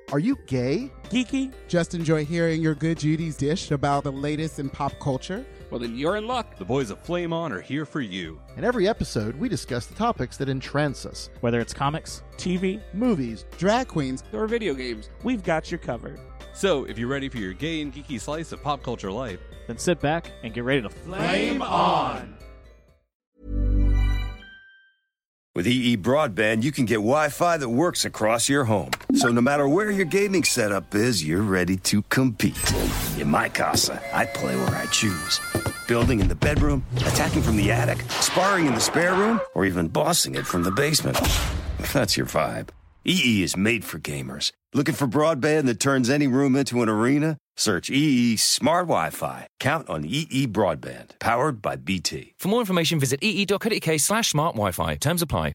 Are you gay? Geeky? Just enjoy hearing your good Judy's dish about the latest in pop culture? Well, then you're in luck. The boys of Flame On are here for you. In every episode, we discuss the topics that entrance us. Whether it's comics, TV, Movies, drag queens, or video games, we've got you covered. So, if you're ready for your gay and geeky slice of pop culture life, then sit back and get ready to Flame on! With EE Broadband, you can get Wi-Fi that works across your home. So no matter where your gaming setup is, you're ready to compete. In my casa, I play where I choose. Building in the bedroom, attacking from the attic, sparring in the spare room, or even bossing it from the basement. If that's your vibe. EE is made for gamers. Looking for broadband that turns any room into an arena? Search EE Smart Wi-Fi. Count on EE Broadband. Powered by BT. For more information, visit ee.co.uk/smart Wi-Fi. Terms apply.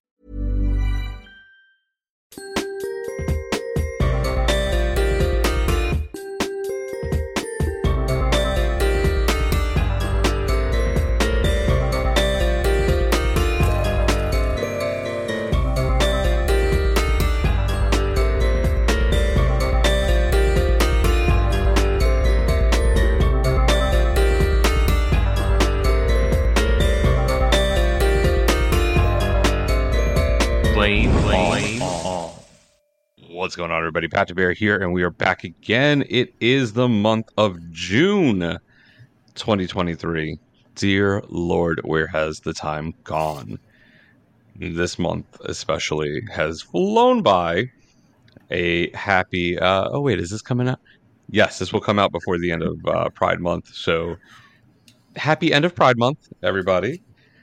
What's going on, everybody? Patrick Bear here, and we are back again. It is the month of June 2023. Dear Lord, where has the time gone? This month especially has flown by. A happy... is this coming out? Yes, this will come out before the end of Pride Month. So, happy end of Pride Month, everybody.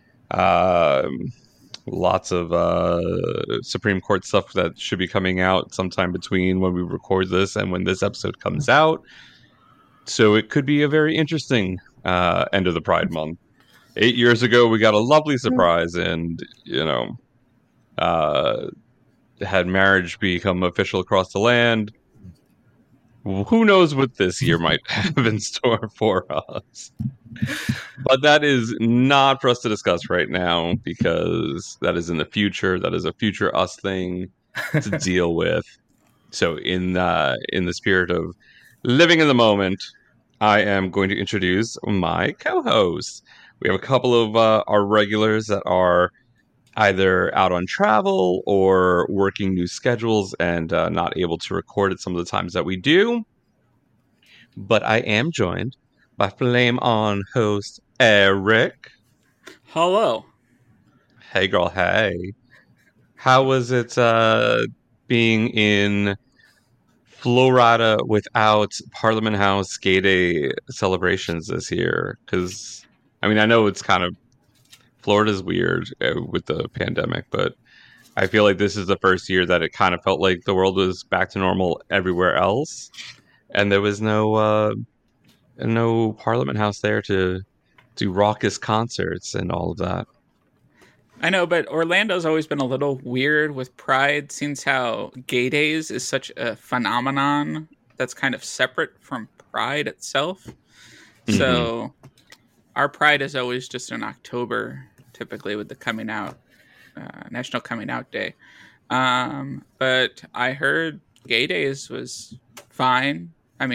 Lots of Supreme Court stuff that should be coming out sometime between when we record this and when this episode comes out. So it could be a very interesting end of the Pride Month. 8 years ago, we got a lovely surprise and, had marriage become official across the land. Who knows what this year might have in store for us. But that is not for us to discuss right now because that is in the future. That is a future us thing to deal with. So in the spirit of living in the moment, I am going to introduce my co-hosts. We have a couple of our regulars that are either out on travel or working new schedules and not able to record at some of the times that we do. But I am joined by Flame On host Eric. Hello. Hey, girl. Hey. How was it being in Florida without Parliament House Gay Day celebrations this year? Because, I know it's kind of... Florida's weird with the pandemic, but I feel like this is the first year that it kind of felt like the world was back to normal everywhere else. And there was no Parliament House there to do raucous concerts and all of that. I know, but Orlando's always been a little weird with Pride, since how Gay Days is such a phenomenon that's kind of separate from Pride itself. Mm-hmm. So our Pride is always just in October, typically with the coming out, National Coming Out Day. But I heard Gay Days was fine.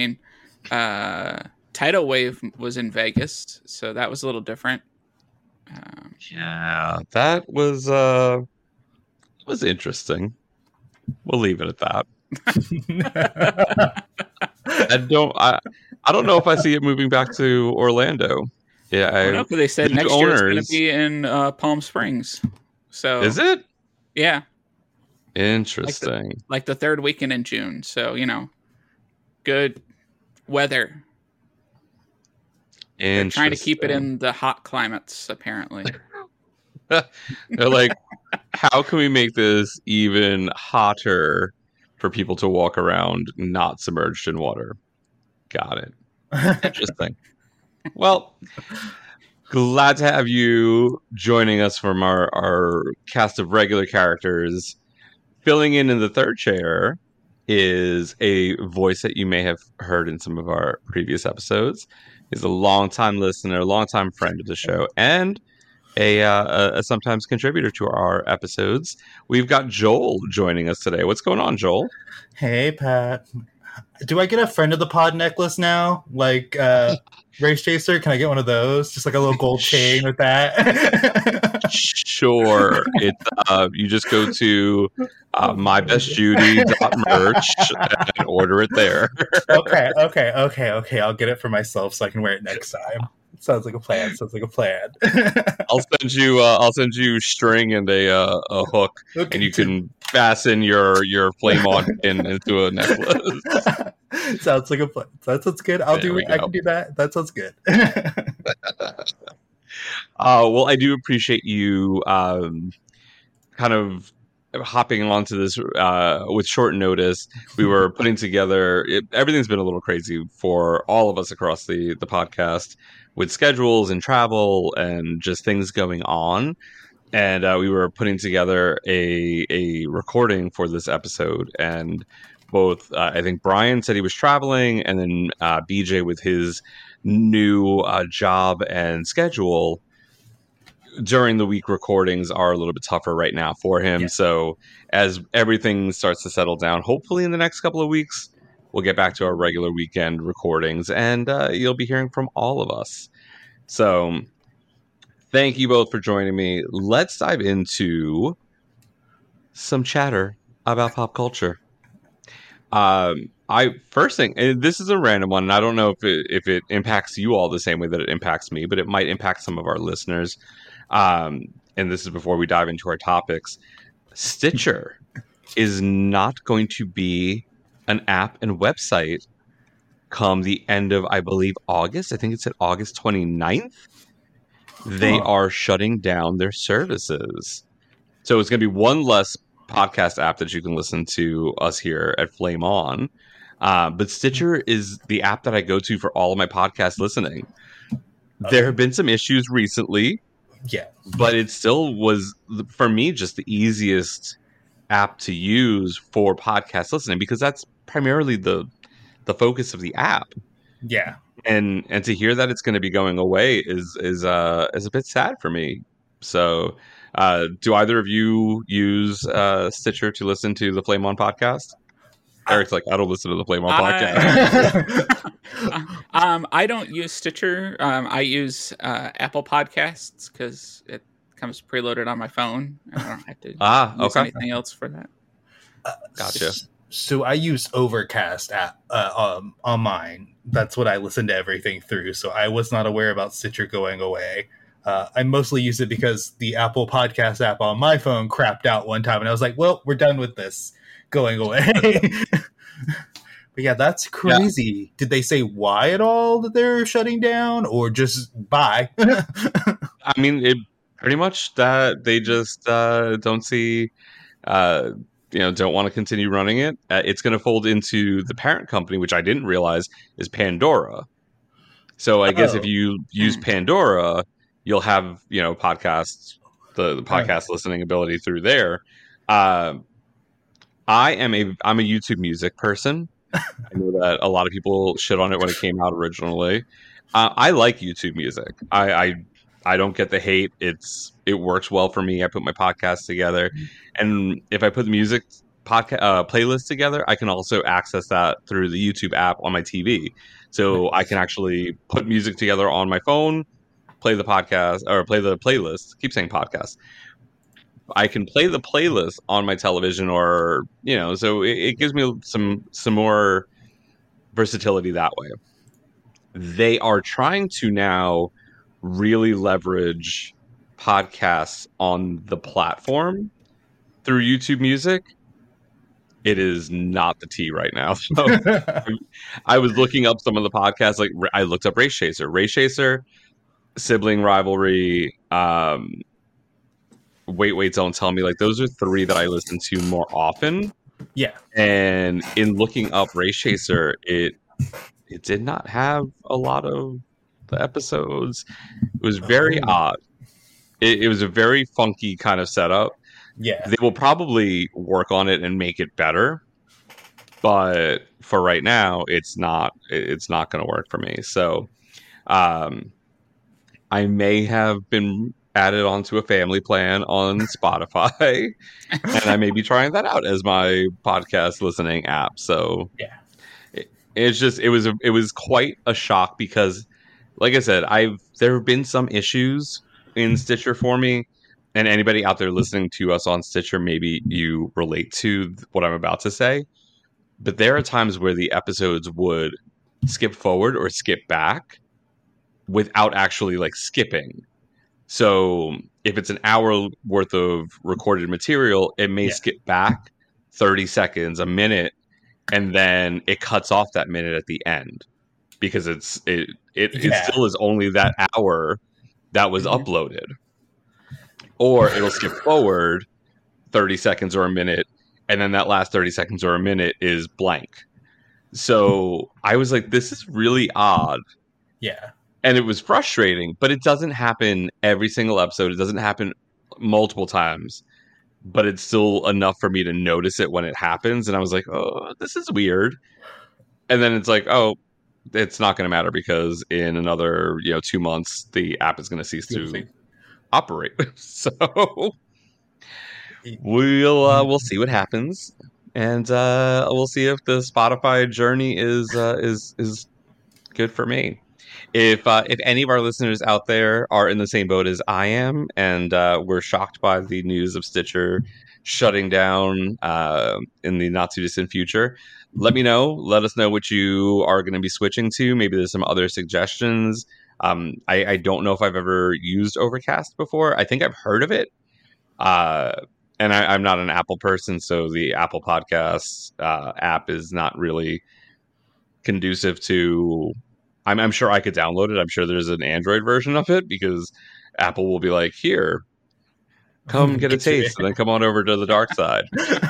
Tidal Wave was in Vegas, so that was a little different. Yeah, that was interesting. We'll leave it at that. I don't know if I see it moving back to Orlando. Yeah, I don't know, because they said next year it's going to be in Palm Springs. So is it? Yeah. Interesting. Like the third weekend in June. So, good weather. They're trying to keep it in the hot climates, apparently. They're like, how can we make this even hotter for people to walk around not submerged in water? Got it. Interesting. Well, glad to have you joining us from our cast of regular characters. Filling in the third chair is a voice that you may have heard in some of our previous episodes. He's a longtime listener, longtime friend of the show, and a sometimes contributor to our episodes. We've got Joel joining us today. What's going on, Joel? Hey, Pat. Do I get a friend of the pod necklace now? Like Race Chaser? Can I get one of those? Just like a little gold chain with that? Sure. You just go to mybestjudy.merch and order it there. Okay. I'll get it for myself so I can wear it next time. Sounds like a plan. I'll send you string and a hook, okay, and you can fasten your flame on pin into a necklace. Sounds like a plan. That sounds good. I can do that. That sounds good. Well, I do appreciate you kind of hopping onto this with short notice. We were putting together everything's been a little crazy for all of us across the podcast with schedules and travel and just things going on, and we were putting together a recording for this episode, and both I think Brian said he was traveling, and then BJ with his new job and schedule during the week recordings are a little bit tougher right now for him. Yeah. So as everything starts to settle down, hopefully in the next couple of weeks, we'll get back to our regular weekend recordings, and you'll be hearing from all of us. So thank you both for joining me. Let's dive into some chatter about pop culture. First thing, and this is a random one, and I don't know if it impacts you all the same way that it impacts me, but it might impact some of our listeners. And this is before we dive into our topics. Stitcher is not going to be an app and website come the end of, I believe, August. I think it's at August 29th. They are shutting down their services. So it's going to be one less podcast app that you can listen to us here at Flame On. But Stitcher is the app that I go to for all of my podcast listening. There have been some issues recently. Yeah. But it still was, for me, just the easiest app to use for podcast listening, because that's primarily the focus of the app. Yeah. And to hear that it's going to be going away is a bit sad for me. So do either of you use Stitcher to listen to the Flame On podcast? Eric's like, I don't listen to the Flame On podcast. I don't use Stitcher. I use Apple Podcasts because it comes preloaded on my phone. I don't have to use anything else for that. Gotcha. So I use Overcast app on mine. That's what I listen to everything through. So I was not aware about Stitcher going away. I mostly use it because the Apple Podcast app on my phone crapped out one time, and I was like, well, we're done with this going away. But yeah, that's crazy. Yeah. Did they say why at all that they're shutting down, or just bye? I mean, it pretty much that they just don't see, don't want to continue running it. It's going to fold into the parent company, which I didn't realize is Pandora. So I guess if you use Pandora, you'll have, podcasts, the podcast listening ability through there. I'm a YouTube Music person. I know that a lot of people shit on it when it came out originally. I like YouTube Music. I don't get the hate. It works well for me. I put my podcast together, and if I put the music playlist together, I can also access that through the YouTube app on my TV. So I can actually put music together on my phone, play the podcast or play the playlist. Keep saying podcast. I can play the playlist on my television, or so it gives me some more versatility that way. They are trying to now really leverage podcasts on the platform through YouTube Music. It is not the tea right now. So I was looking up some of the podcasts. Like I looked up Race Chaser, Sibling Rivalry. Wait, Don't Tell Me. Like those are three that I listen to more often. Yeah. And in looking up Race Chaser, it did not have a lot of the episodes. It was very odd. It was a very funky kind of setup. Yeah. They will probably work on it and make it better. But for right now, it's not going to work for me. So I may have been added onto a family plan on Spotify, and I may be trying that out as my podcast listening app. So yeah, it was quite a shock because, like I said, there have been some issues in Stitcher for me, and anybody out there listening to us on Stitcher, maybe you relate to what I'm about to say. But there are times where the episodes would skip forward or skip back without actually like skipping. So if it's an hour worth of recorded material, it may skip back 30 seconds, a minute, and then it cuts off that minute at the end because it still is only that hour that was uploaded. Or it'll skip forward 30 seconds or a minute, and then that last 30 seconds or a minute is blank. So I was like, this is really odd. Yeah. And it was frustrating, but it doesn't happen every single episode. It doesn't happen multiple times, but it's still enough for me to notice it when it happens. And I was like, oh, this is weird. And then it's like, oh, it's not going to matter because in another 2 months, the app is going to cease to operate. So we'll see what happens, and we'll see if the Spotify journey is good for me. If any of our listeners out there are in the same boat as I am, and we're shocked by the news of Stitcher shutting down in the not too distant future, let me know. Let us know what you are going to be switching to. Maybe there's some other suggestions. I don't know if I've ever used Overcast before. I think I've heard of it. And I'm not an Apple person, so the Apple Podcasts app is not really conducive to... I'm sure I could download it. I'm sure there's an Android version of it because Apple will be like, here, come get a taste, and then come on over to the dark side.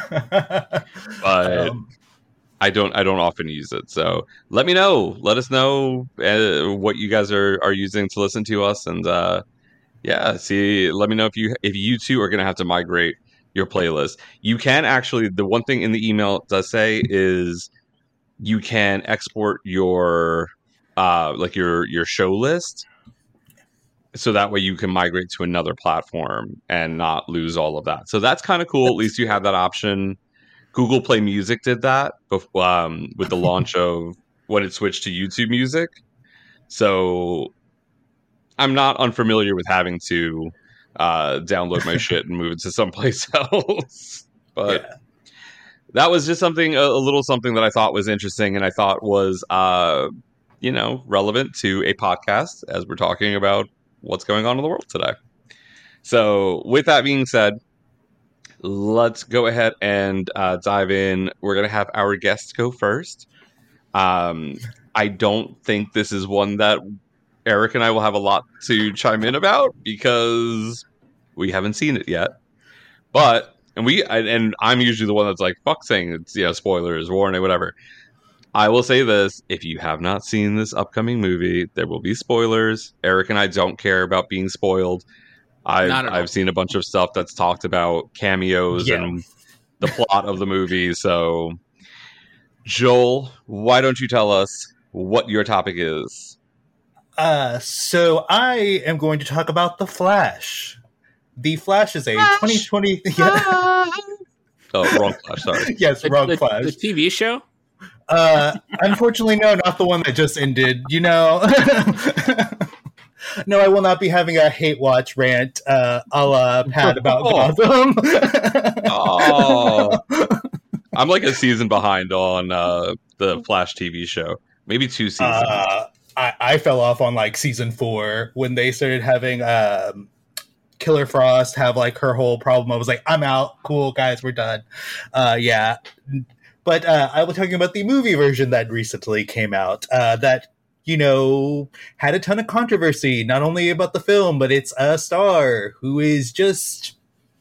But I don't often use it. So let me know. Let us know what you guys are using to listen to us, and let me know if you two are going to have to migrate your playlist. You can actually, the one thing in the email does say is you can export your your show list, so that way you can migrate to another platform and not lose all of that. So that's kind of cool. At least you have that option. Google Play Music did that with the launch of when it switched to YouTube Music. So I'm not unfamiliar with having to download my shit and move it to someplace else. But that was just something, a little something that I thought was interesting, and I thought was relevant to a podcast as we're talking about what's going on in the world today. So with that being said, let's go ahead and dive in. We're going to have our guests go first. I don't think this is one that Eric and I will have a lot to chime in about because we haven't seen it yet. But and I'm usually the one that's like, fuck saying it's spoilers, warning, whatever. I will say this: if you have not seen this upcoming movie, there will be spoilers. Eric and I don't care about being spoiled. I've seen a bunch of stuff that's talked about cameos and the plot of the movie. So, Joel, why don't you tell us what your topic is? So I am going to talk about The Flash. The Flash is a 2020... Oh, wrong Flash, sorry. Yes, wrong Flash. The TV show? Unfortunately, no, not the one that just ended, No, I will not be having a hate watch rant a la Pat about Gotham. I'm like a season behind on the Flash TV show. Maybe 2 seasons. I fell off on like season 4 when they started having Killer Frost have like her whole problem. I was like, I'm out. Cool, guys, we're done. But I was talking about the movie version that recently came out that, had a ton of controversy, not only about the film, but it's a star who is just...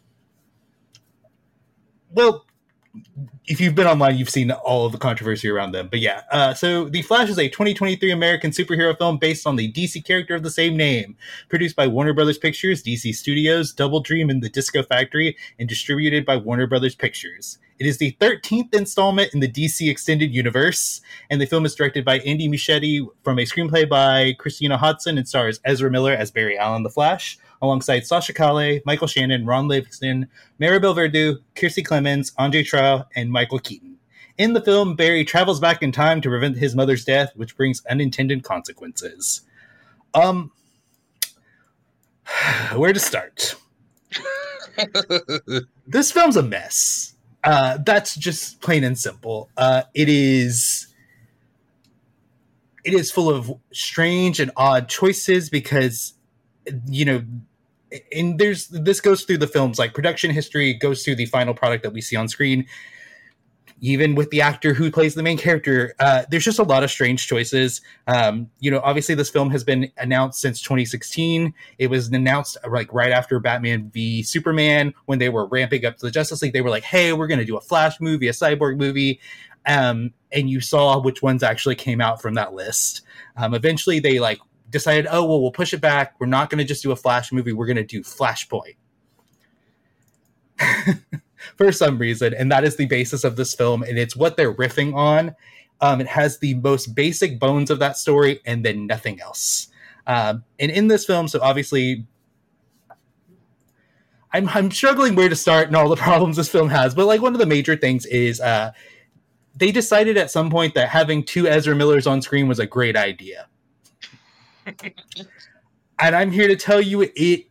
Well, if you've been online, you've seen all of the controversy around them. But so The Flash is a 2023 American superhero film based on the DC character of the same name, produced by Warner Brothers Pictures, DC Studios, Double Dream, and the Disco Factory, and distributed by Warner Brothers Pictures. It is the 13th installment in the DC Extended Universe, and the film is directed by Andy Muschietti from a screenplay by Christina Hodson and stars Ezra Miller as Barry Allen the Flash, alongside Sasha Calle, Michael Shannon, Ron Livingston, Maribel Verdú, Kiersey Clemens, Andre Trout, and Michael Keaton. In the film, Barry travels back in time to prevent his mother's death, which brings unintended consequences. Where to start? This film's a mess. That's just plain and simple. It is full of strange and odd choices because, and this goes through the film's like production history, goes through the final product that we see on screen. Even with the actor who plays the main character, there's just a lot of strange choices. Obviously this film has been announced since 2016. It was announced like right after Batman v Superman, when they were ramping up to the Justice League. They were like, hey, we're going to do a Flash movie, a Cyborg movie. And you saw which ones actually came out from that list. Eventually they like decided, oh, well, we'll push it back. We're not going to just do a Flash movie. We're going to do Flashpoint. For some reason, and that is the basis of this film, and it's what they're riffing on. It has the most basic bones of that story, and then nothing else. And in this film, so obviously, I'm struggling where to start and all the problems this film has, but like one of the major things is they decided at some point that having two Ezra Millers on screen was a great idea. And I'm here to tell you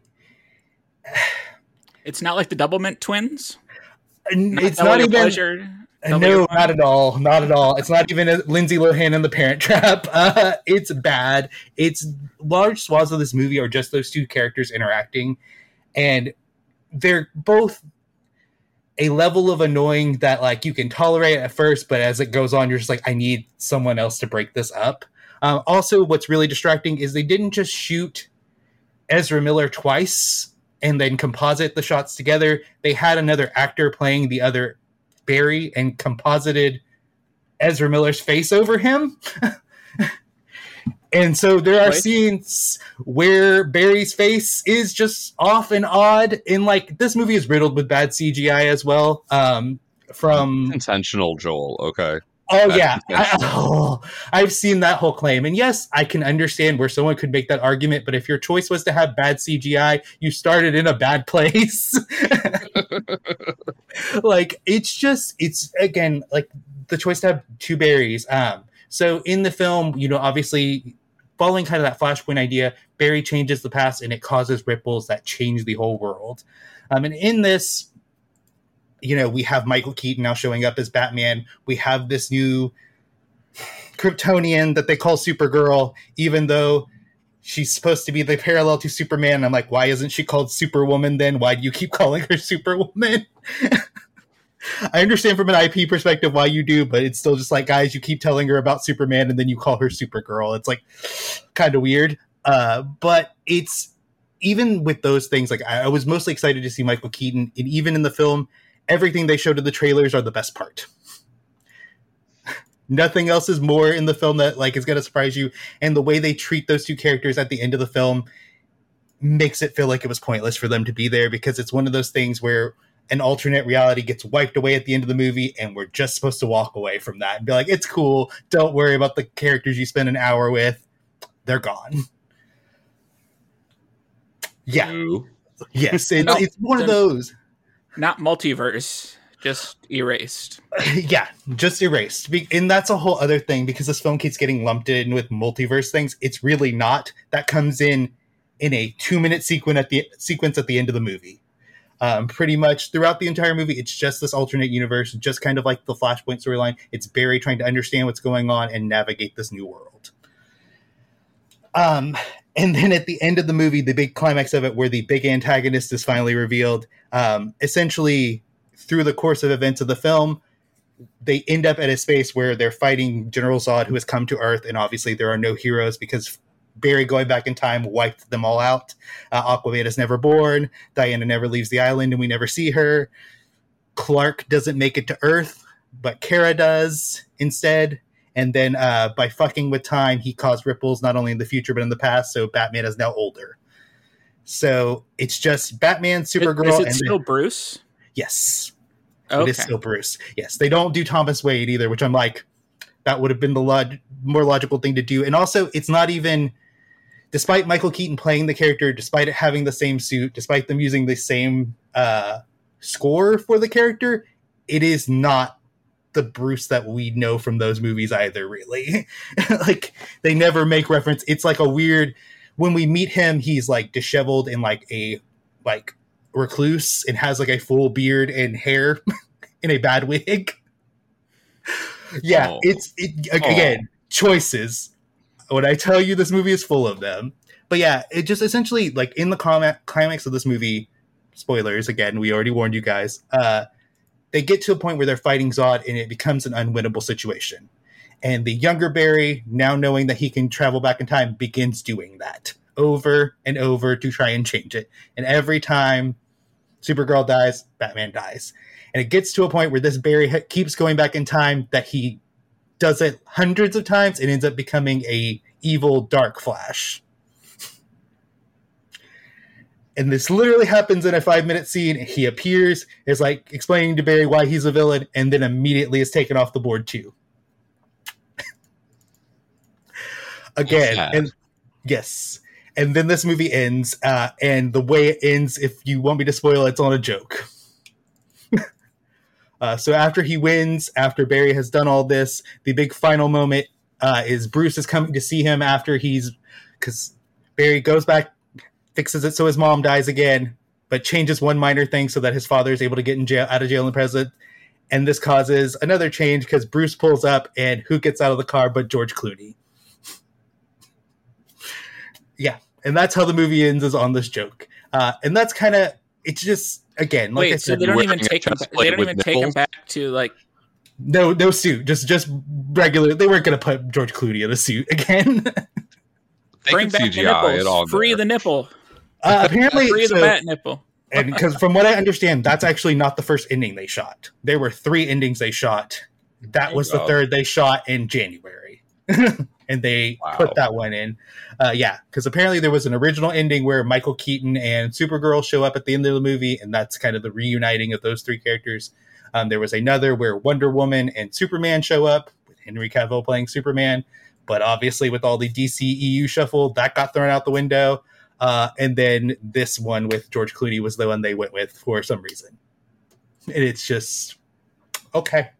it's not like the Doublemint twins. It's not even pleasure. No, not at all. Not at all. It's not even Lindsay Lohan in The Parent Trap. It's bad. It's large swaths of this movie are just those two characters interacting, and they're both a level of annoying that like you can tolerate at first, but as it goes on, you're just like, I need someone else to break this up. Also, what's really distracting is they didn't just shoot Ezra Miller twice and then composite the shots together. They had another actor playing the other Barry and composited Ezra Miller's face over him. And so there are scenes where Barry's face is just off and odd. And like this movie is riddled with bad CGI as well. From intentional, Joel. Okay. Oh, yeah. I've seen that whole claim. And yes, I can understand where someone could make that argument. But if your choice was to have bad CGI, you started in a bad place. Like, it's again, like the choice to have two Barrys. So in the film, obviously following kind of that Flashpoint idea, Barry changes the past and it causes ripples that change the whole world. And in this, we have Michael Keaton now showing up as Batman. We have this new Kryptonian that they call Supergirl, even though she's supposed to be the parallel to Superman. I'm like, why isn't she called Superwoman then? Why do you keep calling her Superwoman? I understand from an IP perspective why you do, but it's still just like, guys, you keep telling her about Superman and then you call her Supergirl. It's like kind of weird. But it's even with those things, like I was mostly excited to see Michael Keaton, and even in the film, everything they showed in the trailers are the best part. Nothing else is more in the film that like is going to surprise you. And the way they treat those two characters at the end of the film makes it feel like it was pointless for them to be there, because it's one of those things where an alternate reality gets wiped away at the end of the movie and we're just supposed to walk away from that and be like, it's cool. Don't worry about the characters you spend an hour with. They're gone. Yeah. Ooh. Yes. It's one of those. Not multiverse, just erased. Yeah, just erased. And that's a whole other thing, because this film keeps getting lumped in with multiverse things. It's really not. That comes in a 2-minute sequence at the end of the movie. Pretty much throughout the entire movie, it's just this alternate universe, just kind of like the Flashpoint storyline. It's Barry trying to understand what's going on and navigate this new world. And then at the end of the movie, the big climax of it, where the big antagonist is finally revealed, essentially through the course of events of the film, they end up at a space where they're fighting General Zod, who has come to Earth. And obviously there are no heroes because Barry going back in time wiped them all out. Aquaman is never born. Diana never leaves the island and we never see her. Clark doesn't make it to Earth, but Kara does instead. And then by fucking with time, he caused ripples not only in the future, but in the past. So Batman is now older. So it's just Batman, Supergirl. Is it still Bruce? Yes. Okay. It is still Bruce. Yes. They don't do Thomas Wade either, which I'm like, that would have been the more logical thing to do. And also, it's not even despite Michael Keaton playing the character, despite it having the same suit, despite them using the same score for the character, it is not the Bruce that we know from those movies either, really. Like, they never make reference. It's like a weird, when we meet him, he's like disheveled and like a like recluse and has like a full beard and hair in a bad wig. Yeah, again, choices. When I tell you this movie is full of them. But yeah, it just essentially, like, in the climax of this movie, spoilers, again, we already warned you guys, they get to a point where they're fighting Zod and it becomes an unwinnable situation. And the younger Barry, now knowing that he can travel back in time, begins doing that over and over to try and change it. And every time Supergirl dies, Batman dies. And it gets to a point where this Barry keeps going back in time that he does it hundreds of times and ends up becoming a evil dark Flash. And this literally happens in a 5-minute scene. He appears, is like explaining to Barry why he's a villain, and then immediately is taken off the board too. Again, and yes. And then this movie ends, and the way it ends, if you want me to spoil, it's on a joke. So after he wins, after Barry has done all this, the big final moment is Bruce is coming to see him after because Barry goes back, fixes it so his mom dies again, but changes one minor thing so that his father is able to get out of jail in present. And this causes another change because Bruce pulls up, and who gets out of the car but George Clooney? Yeah, and that's how the movie ends, is on this joke. And that's kind of, it's just, again, like I said, so they don't even take him back to, like, no suit, just regular. They weren't going to put George Clooney in a suit again. Bring back CGI the nipples. Free the nipple. Apparently, free the bat nipple. And because from what I understand, that's actually not the first ending they shot. There were 3 endings they shot. That was the third they shot in January. And they put that one in. Because apparently there was an original ending where Michael Keaton and Supergirl show up at the end of the movie, and that's kind of the reuniting of those 3 characters. There was another where Wonder Woman and Superman show up, with Henry Cavill playing Superman. But obviously with all the DC EU shuffle, that got thrown out the window. And then this one with George Clooney was the one they went with for some reason. And it's just, okay.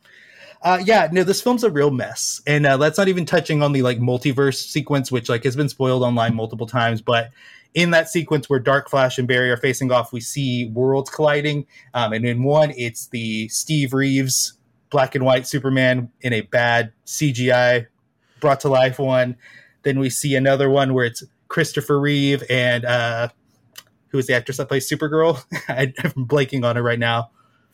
This film's a real mess. And that's not even touching on the like multiverse sequence, which like has been spoiled online multiple times. But in that sequence where Dark Flash and Barry are facing off, we see worlds colliding. And in one, it's the Steve Reeves black and white Superman in a bad CGI brought to life one. Then we see another one where it's Christopher Reeve and who is the actress that plays Supergirl? I'm blanking on her right now.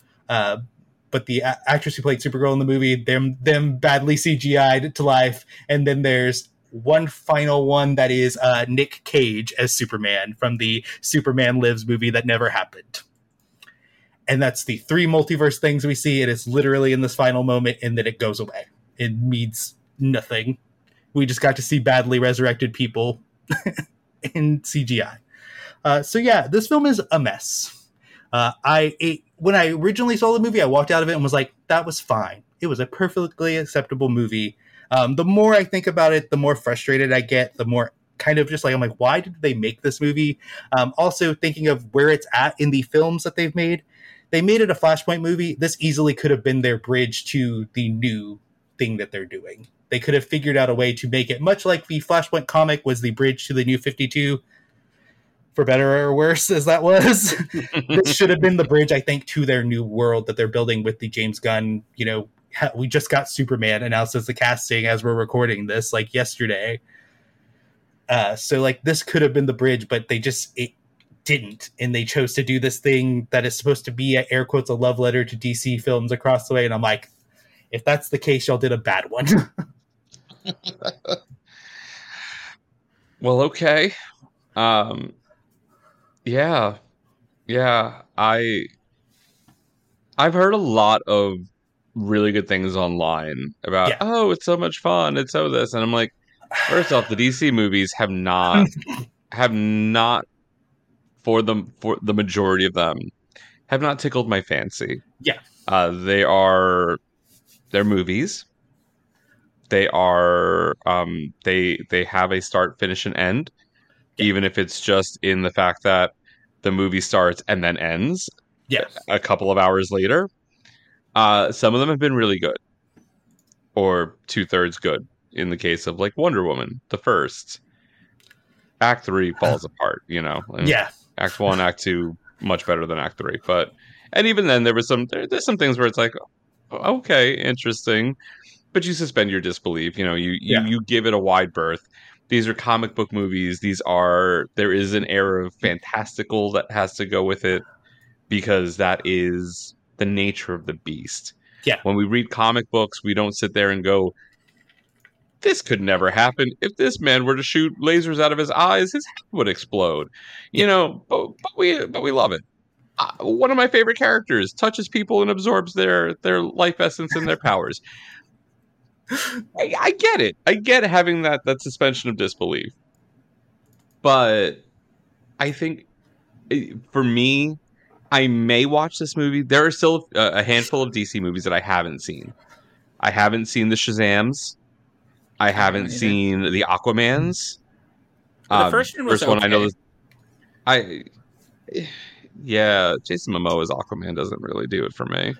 But the actress who played Supergirl in the movie, them badly CGI'd to life. And then there's one final one that is Nick Cage as Superman from the Superman Lives movie that never happened. And that's the 3 multiverse things we see. It is literally in this final moment, and then it goes away. It means nothing. We just got to see badly resurrected people in CGI. This film is a mess. When I originally saw the movie, I walked out of it and was like, that was fine. It was a perfectly acceptable movie. The more I think about it, the more frustrated I get, the more kind of just like, I'm like, why did they make this movie? Also thinking of where it's at in the films that they've made. They made it a Flashpoint movie. This easily could have been their bridge to the new thing that they're doing. They could have figured out a way to make it much like the Flashpoint comic was the bridge to the New 52, for better or worse as that was. This should have been the bridge, I think, to their new world that they're building with the James Gunn. You know, we just got Superman announced as the casting as we're recording this, like yesterday. So like this could have been the bridge, but it didn't. And they chose to do this thing that is supposed to be, air quotes, a love letter to DC films across the way. And I'm like, if that's the case, y'all did a bad one. Well, okay. I've heard a lot of really good things online about, oh, it's so much fun, it's so this, and I'm like, first off, the DC movies have not for the majority of them have not tickled my fancy. Yeah. They're movies. They are they have a start, finish, and end, even if it's just in the fact that the movie starts and then ends a couple of hours later. Some of them have been really good, or 2/3 good. In the case of like Wonder Woman, the first Act 3 falls apart, and Act 1, Act 2 much better than Act 3, and even then there's some things where it's like, okay, interesting, but you suspend your disbelief. You give it a wide berth. These are comic book movies. There is an air of fantastical that has to go with it, because that is the nature of the beast. Yeah. When we read comic books, we don't sit there and go, this could never happen. If this man were to shoot lasers out of his eyes, his head would explode. But we love it. One of my favorite characters touches people and absorbs their life essence and their powers. I get it. I get having that suspension of disbelief. But I think, for me, I may watch this movie. There are still a handful of DC movies that I haven't seen. I haven't seen the Shazams. I haven't seen the Aquamans. The first one was okay. I know. Jason Momoa's Aquaman doesn't really do it for me.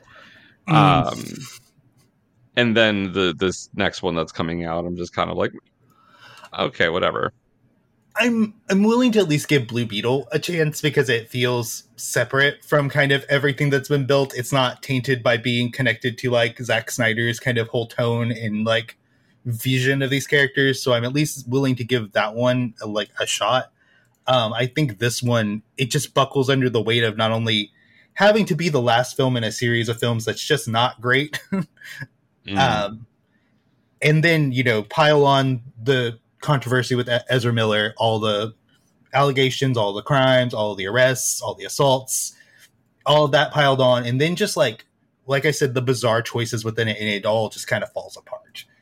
And then this next one that's coming out, I'm just kind of like, okay, whatever. I'm willing to at least give Blue Beetle a chance, because it feels separate from kind of everything that's been built. It's not tainted by being connected to like Zack Snyder's kind of whole tone and like vision of these characters. So I'm at least willing to give that one a shot. I think this one, it just buckles under the weight of not only having to be the last film in a series of films that's just not great, and then, pile on the controversy with Ezra Miller, all the allegations, all the crimes, all the arrests, all the assaults, all of that piled on. And then just like I said, the bizarre choices within it, and it all just kind of falls apart.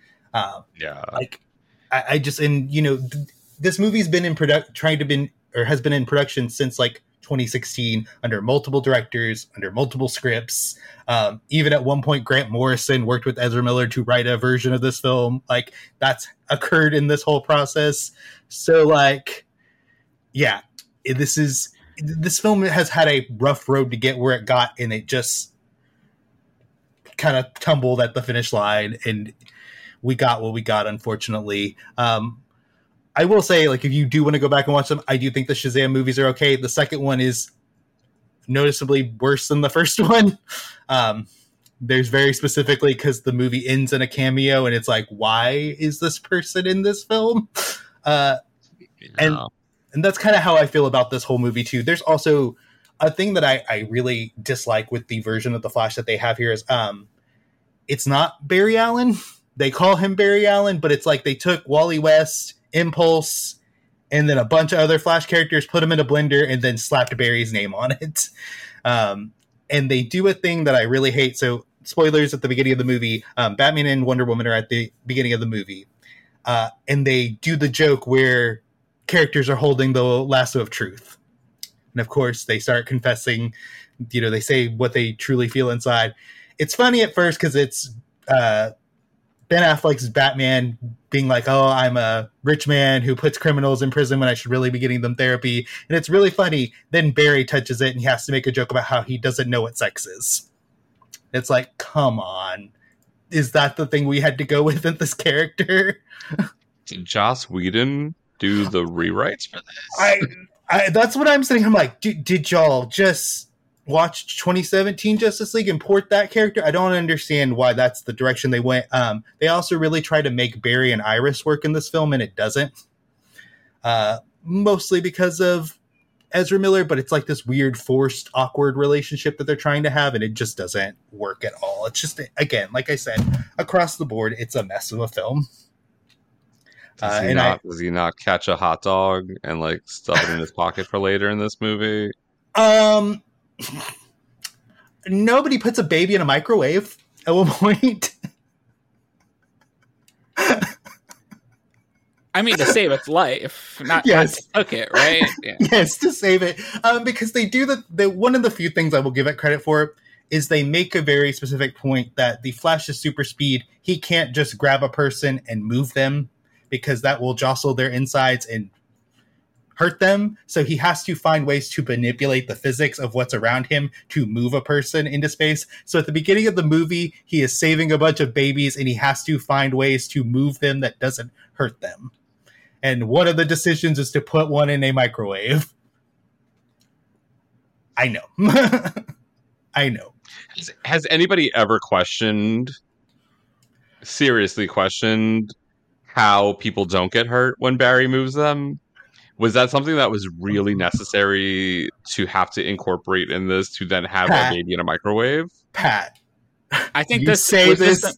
I just, this movie's been in has been in production since like 2016 under multiple directors, under multiple scripts. Even at one point, Grant Morrison worked with Ezra Miller to write a version of this film. Like, that's occurred in this whole process. So this film has had a rough road to get where it got, and it just kind of tumbled at the finish line, and we got what we got, unfortunately. I will say, like, if you do want to go back and watch them, I do think the Shazam movies are okay. The second one is noticeably worse than the first one. There's very specifically, because the movie ends in a cameo, and it's like, why is this person in this film? And that's kind of how I feel about this whole movie too. There's also a thing that I really dislike with the version of the Flash that they have here is it's not Barry Allen. They call him Barry Allen, but it's like they took Wally West, Impulse, and then a bunch of other Flash characters, put them in a blender, and then slapped Barry's name on it. And they do a thing that I really hate. So, spoilers at the beginning of the movie, Batman and Wonder Woman are at the beginning of the movie. And they do the joke where characters are holding the lasso of truth. And of course, they start confessing, they say what they truly feel inside. It's funny at first because it's Ben Affleck's Batman being like, oh, I'm a rich man who puts criminals in prison when I should really be getting them therapy. And it's really funny. Then Barry touches it and he has to make a joke about how he doesn't know what sex is. It's like, come on. Is that the thing we had to go with in this character? Did Joss Whedon do the rewrites for this? That's what I'm saying. I'm like, did y'all just watch 2017 Justice League and port that character? I don't understand why that's the direction they went. They also really try to make Barry and Iris work in this film, and it doesn't. Mostly because of Ezra Miller, but it's like this weird, forced, awkward relationship that they're trying to have, and it just doesn't work at all. It's just, again, like I said, across the board, it's a mess of a film. Does he not catch a hot dog and like stuff it in his pocket for later in this movie? Nobody puts a baby in a microwave at one point. I mean, to save its life, not to cook it, right? Yeah. Yes, to save it. Because they do the one of the few things I will give it credit for is they make a very specific point that the Flash's super speed, he can't just grab a person and move them because that will jostle their insides and hurt them. So he has to find ways to manipulate the physics of what's around him to move a person into space. So at the beginning of the movie, he is saving a bunch of babies and he has to find ways to move them that doesn't hurt them. And one of the decisions is to put one in a microwave. I know. I know. Has anybody ever seriously questioned how people don't get hurt when Barry moves them? Was that something that was really necessary to have to incorporate in this to then have Pat, a baby in a microwave? Pat, I think you this say was this.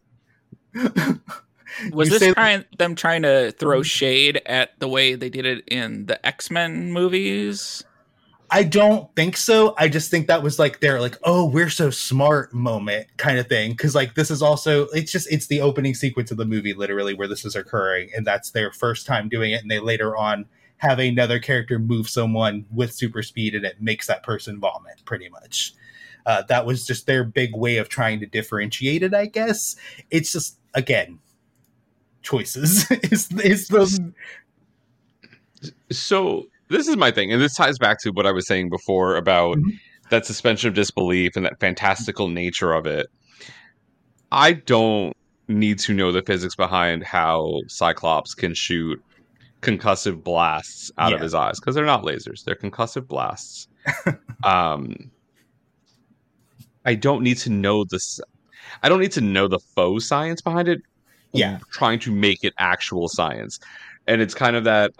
Was this them trying to throw shade at the way they did it in the X-Men movies? I don't think so. I just think that was like their like, oh, we're so smart moment kind of thing. Because like this is also it's the opening sequence of the movie literally where this is occurring, and that's their first time doing it, and they later on have another character move someone with super speed and it makes that person vomit pretty much. That was just their big way of trying to differentiate it, I guess. It's just, again, choices is the... So this is my thing, and this ties back to what I was saying before about that suspension of disbelief and that fantastical nature of it. I don't need to know the physics behind how Cyclops can shoot concussive blasts out of his eyes, because they're not lasers, they're concussive blasts. I don't need to know this. I don't need to know the faux science behind it. Yeah, trying to make it actual science, and it's kind of that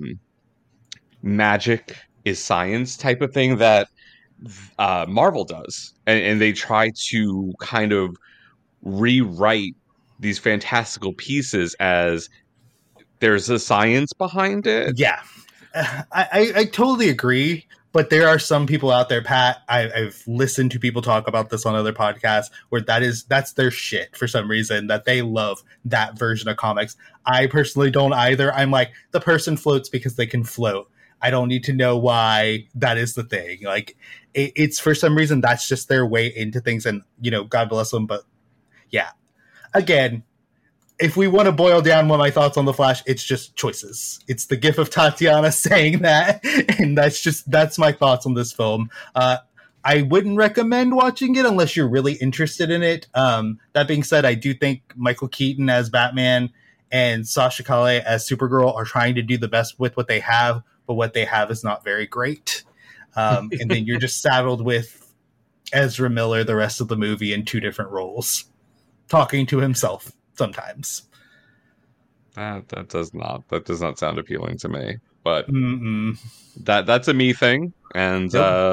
magic is science type of thing that Marvel does, and they try to kind of rewrite these fantastical pieces as there's a science behind it. Yeah, I totally agree. But there are some people out there, Pat, I've listened to people talk about this on other podcasts where that's their shit for some reason, that they love that version of comics. I personally don't either. I'm like, the person floats because they can float. I don't need to know why that is the thing. Like, it's for some reason, that's just their way into things. And, you know, God bless them. But yeah, again, if we want to boil down what my thoughts on The Flash, it's just choices. It's the gif of Tatiana saying that, and that's my thoughts on this film. I wouldn't recommend watching it unless you're really interested in it. That being said, I do think Michael Keaton as Batman and Sasha Calle as Supergirl are trying to do the best with what they have, but what they have is not very great. And then you're just saddled with Ezra Miller the rest of the movie in two different roles, talking to himself. Sometimes that does not sound appealing to me, but that's a me thing, and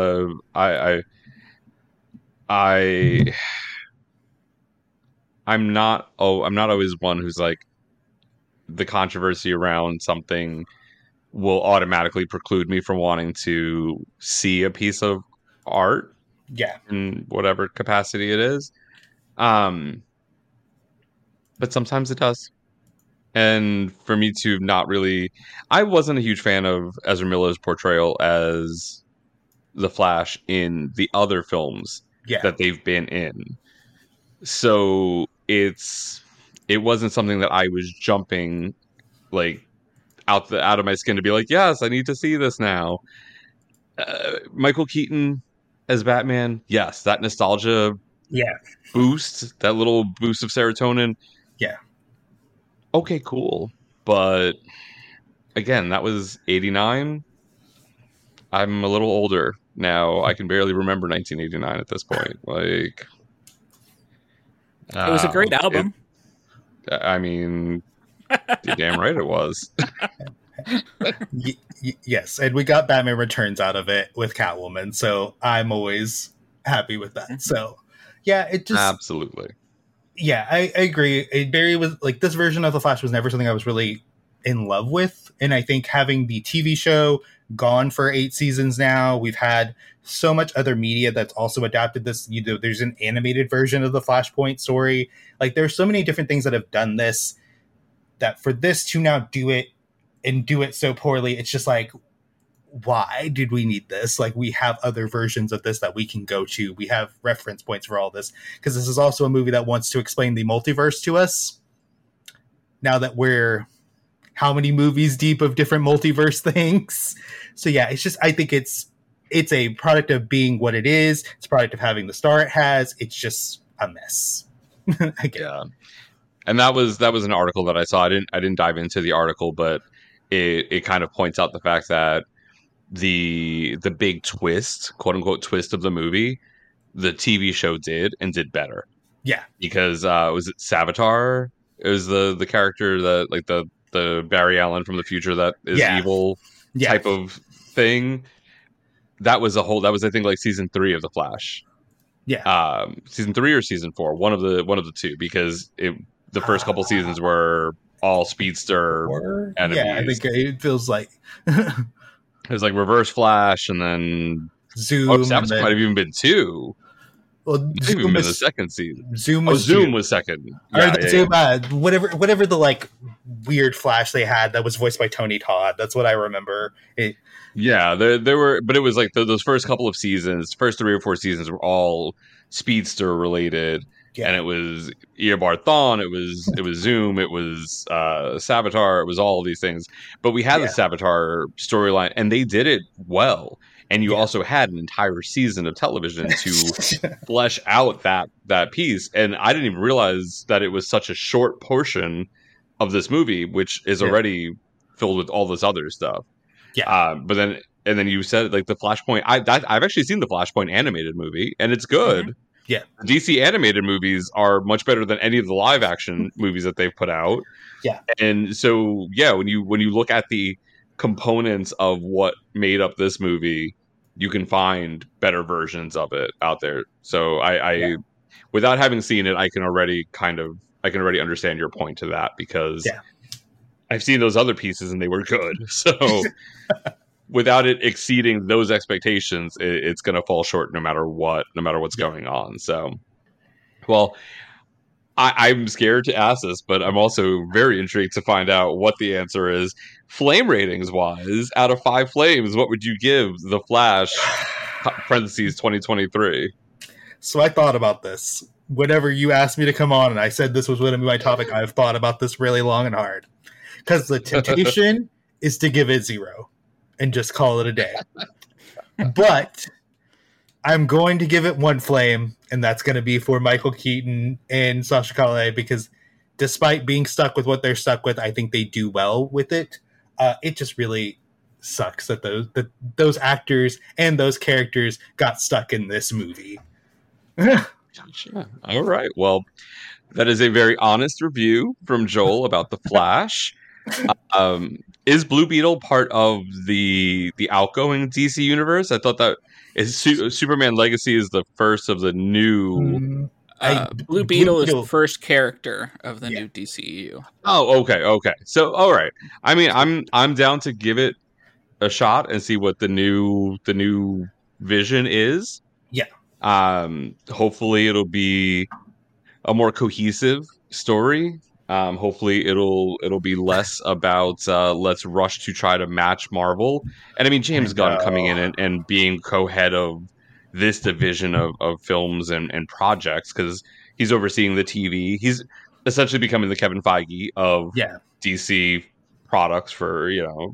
I'm not always one who's like the controversy around something will automatically preclude me from wanting to see a piece of art, in whatever capacity it is. But sometimes it does. And for me to not really... I wasn't a huge fan of Ezra Miller's portrayal as the Flash in the other films that they've been in. So it wasn't something that I was jumping like out of my skin to be like, yes, I need to see this now. Michael Keaton as Batman, yes, that nostalgia boost, that little boost of serotonin. Yeah. Okay, cool. But again, that was 89. I'm a little older now. I can barely remember 1989 at this point. Like, it was a great album. I mean, you're damn right it was. Yes, and we got Batman Returns out of it with Catwoman, so I'm always happy with that. So, yeah, it just... Absolutely. Yeah, I agree. Barry was like, this version of The Flash was never something I was really in love with. And I think having the TV show gone for 8 seasons now, we've had so much other media that's also adapted this. You know, there's an animated version of the Flashpoint story. Like, there's so many different things that have done this, that for this to now do it and do it so poorly, it's just like, why did we need this? Like, we have other versions of this that we can go to. We have reference points for all this, because this is also a movie that wants to explain the multiverse to us. Now that we're how many movies deep of different multiverse things. So yeah, it's just, I think it's a product of being what it is. It's a product of having the star it has. It's just a mess. Yeah. And that was an article that I saw. I didn't dive into the article, but it kind of points out the fact that the big twist, quote unquote twist of the movie, the TV show did better. Yeah. Because was it Savitar? It was the character that, like, the Barry Allen from the future that is evil type of thing. That was I think like season 3 of The Flash. Yeah. Season 3 or season 4, one of the two, because the first couple seasons were all speedster enemies. Yeah, I think it feels like it was like Reverse Flash, and then Zoom. Might have even been 2. Well, Zoom was the second season. Zoom was second. Whatever the like weird Flash they had that was voiced by Tony Todd. That's what I remember. There were, but it was like those first couple of seasons, first 3 or 4 seasons were all speedster related. Yeah. And it was Eobard Thawne, it was Zoom, it was Savitar, it was all of these things. But we had the Savitar storyline, and they did it well. And you also had an entire season of television to flesh out that piece. And I didn't even realize that it was such a short portion of this movie, which is already filled with all this other stuff. Yeah. But then you said, like, the Flashpoint. I've actually seen the Flashpoint animated movie, and it's good. Mm-hmm. Yeah. DC animated movies are much better than any of the live action movies that they've put out. Yeah. And so, yeah, when you look at the components of what made up this movie, you can find better versions of it out there. So I without having seen it, I can already understand your point to that, because I've seen those other pieces and they were good. So without it exceeding those expectations, it's going to fall short no matter what's going on. So, well, I'm scared to ask this, but I'm also very intrigued to find out what the answer is. Flame ratings wise, out of 5 flames, what would you give The Flash, parentheses 2023? So I thought about this. Whenever you asked me to come on and I said this was going to be my topic, I've thought about this really long and hard. Because the temptation is to give it 0 and just call it a day. But I'm going to give it 1 flame, and that's going to be for Michael Keaton and Sasha Calle, because despite being stuck with what they're stuck with, I think they do well with it. It just really sucks that those actors and those characters got stuck in this movie. Sure. All right. Well, that is a very honest review from Joel about The Flash. Is Blue Beetle part of the outgoing DC universe? I thought that Superman Legacy is the first of the new. Blue Beetle is the first character of the new DCEU. Oh, okay. So, all right. I mean, I'm down to give it a shot and see what the new vision is. Yeah. Hopefully, it'll be a more cohesive story. Hopefully it'll be less about let's rush to try to match Marvel. And I mean, James Gunn coming in and being co-head of this division of films and projects, because he's overseeing the TV. He's essentially becoming the Kevin Feige of DC products for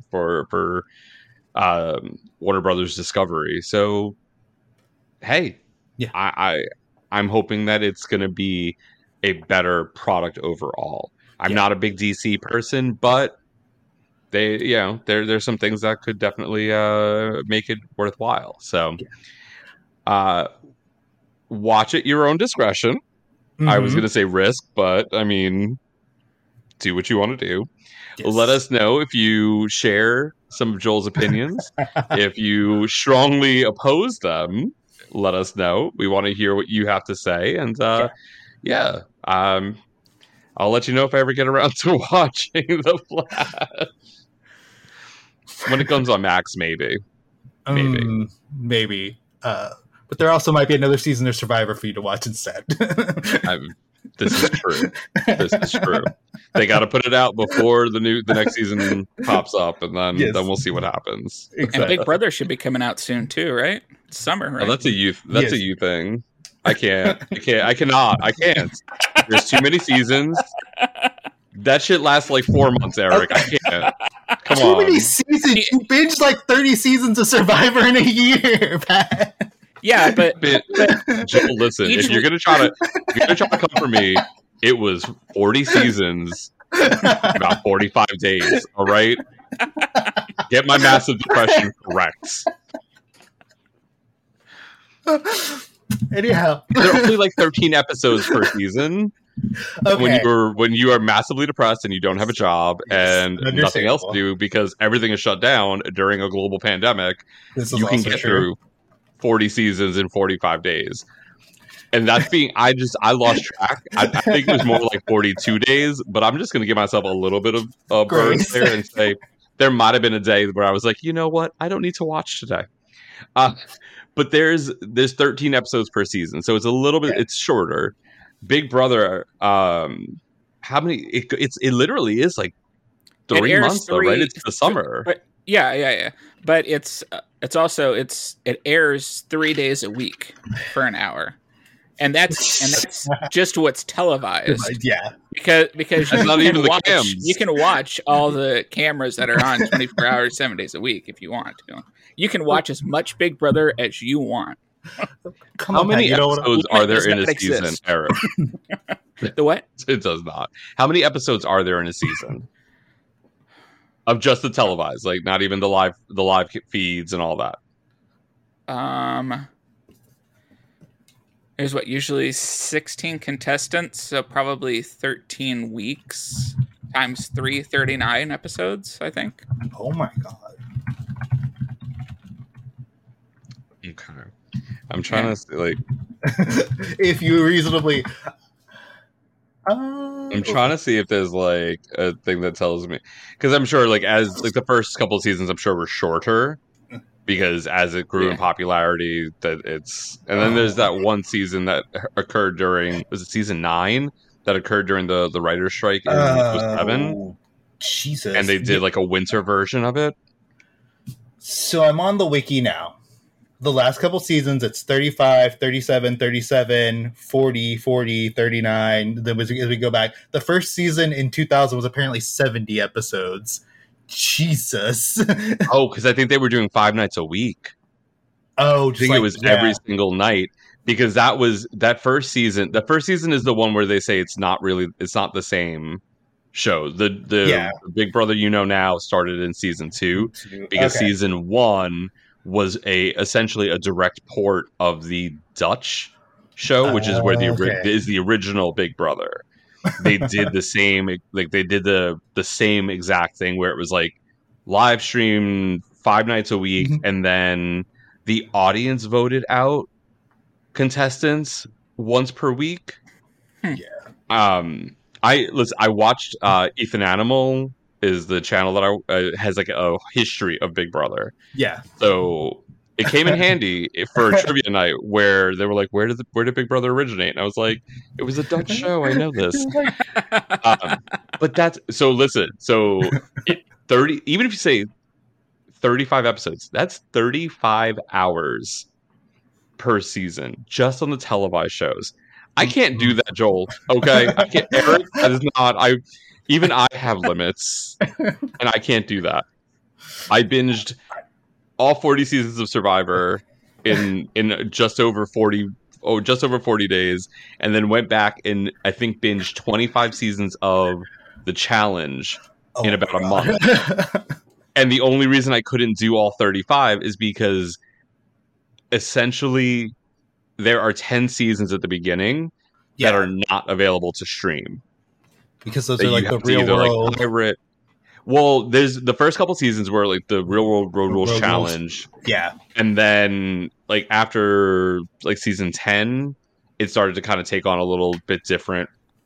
Warner Brothers Discovery. So hey, I'm hoping that it's going to be a better product overall. I'm not a big DC person, but there's some things that could definitely make it worthwhile. So watch at your own discretion. Mm-hmm. I was going to say risk, but I mean, do what you want to do. Yes. Let us know if you share some of Joel's opinions. If you strongly oppose them, let us know. We want to hear what you have to say. And I'll let you know if I ever get around to watching The Flash. When it comes on Max, maybe. Maybe. But there also might be another season of Survivor for you to watch instead. This is true. This is true. They got to put it out before the next season pops up, and then we'll see what happens. Exactly. And Big Brother should be coming out soon too, right? It's summer, right? Oh, that's a youth. That's a youth thing. I can't. I cannot. I can't. There's too many seasons. That shit lasts like 4 months, Eric. I can't. Come on. Too many seasons. You binge like 30 seasons of Survivor in a year, Pat. Yeah, but Joel, listen. If you're gonna try to come for me, it was 40 seasons, about 45 days. All right, get my massive depression correct. Anyhow, there are only like 13 episodes per season. Okay. When you are massively depressed and you don't have a job and nothing else to do because everything is shut down during a global pandemic, you can get through 40 seasons in 45 days. And that's I lost track. I think it was more like 42 days, but I'm just going to give myself a little bit of grace there and say there might have been a day where I was like, you know what? I don't need to watch today. But there's 13 episodes per season, so it's a little bit it's shorter. Big Brother, how many? It literally is like 3 months, though, right? It's the summer. But yeah. But it airs 3 days a week for an hour, and that's just what's televised. Yeah, because you not even the cams. You can watch all the cameras that are on 24 hours, 7 days a week if you want to. You can watch as much Big Brother as you want. How many episodes are there in a season, Eric? The what? It does not. How many episodes are there in a season? Of just the televised, like not even the live feeds and all that. There's usually 16 contestants, so probably 13 weeks times 3, 39 episodes, I think. Oh my god. Okay. I'm trying to see, if you reasonably. I'm trying to see if there's like a thing that tells me, because I'm sure as the first couple of seasons, I'm sure were shorter because as it grew in popularity, and then there's that one season that occurred during, was it season 9 that occurred during the writer's strike in 2007? Jesus. And they did a winter version of it. So I'm on the wiki now. The last couple seasons, it's 35, 37, 37, 40, 40, 39. Then as we go back, the first season in 2000 was apparently 70 episodes. Jesus. Oh, because I think they were doing 5 nights a week. Oh, I think it was every single night, because that first season. The first season is the one where they say it's not the same show. The Big Brother now started in season 2 because season 1 was essentially a direct port of the Dutch show, which is where is the original Big Brother. They did the same, they did the same exact thing where it was live streamed 5 nights a week, and then the audience voted out contestants once per week. I watched Ethan Animal is the channel that has a history of Big Brother. Yeah. So it came in handy for a trivia night where they were like, where did Big Brother originate? And I was like, it was a Dutch show. I know this. But that's, so listen, 30, even if you say 35 episodes, that's 35 hours per season just on the televised shows. I can't do that, Joel. Okay. I can't, Eric, that is not, even I have limits, and I can't do that. I binged all 40 seasons of Survivor in just over 40 days, and then went back and I think binged 25 seasons of The Challenge in about a month. And the only reason I couldn't do all 35 is because essentially there are 10 seasons at the beginning that are not available to stream. Because those are the real world. Pirate. Well, there's the first couple seasons were the Real World Road Rules Challenge. Yeah. And then after season 10, it started to kind of take on a little bit different.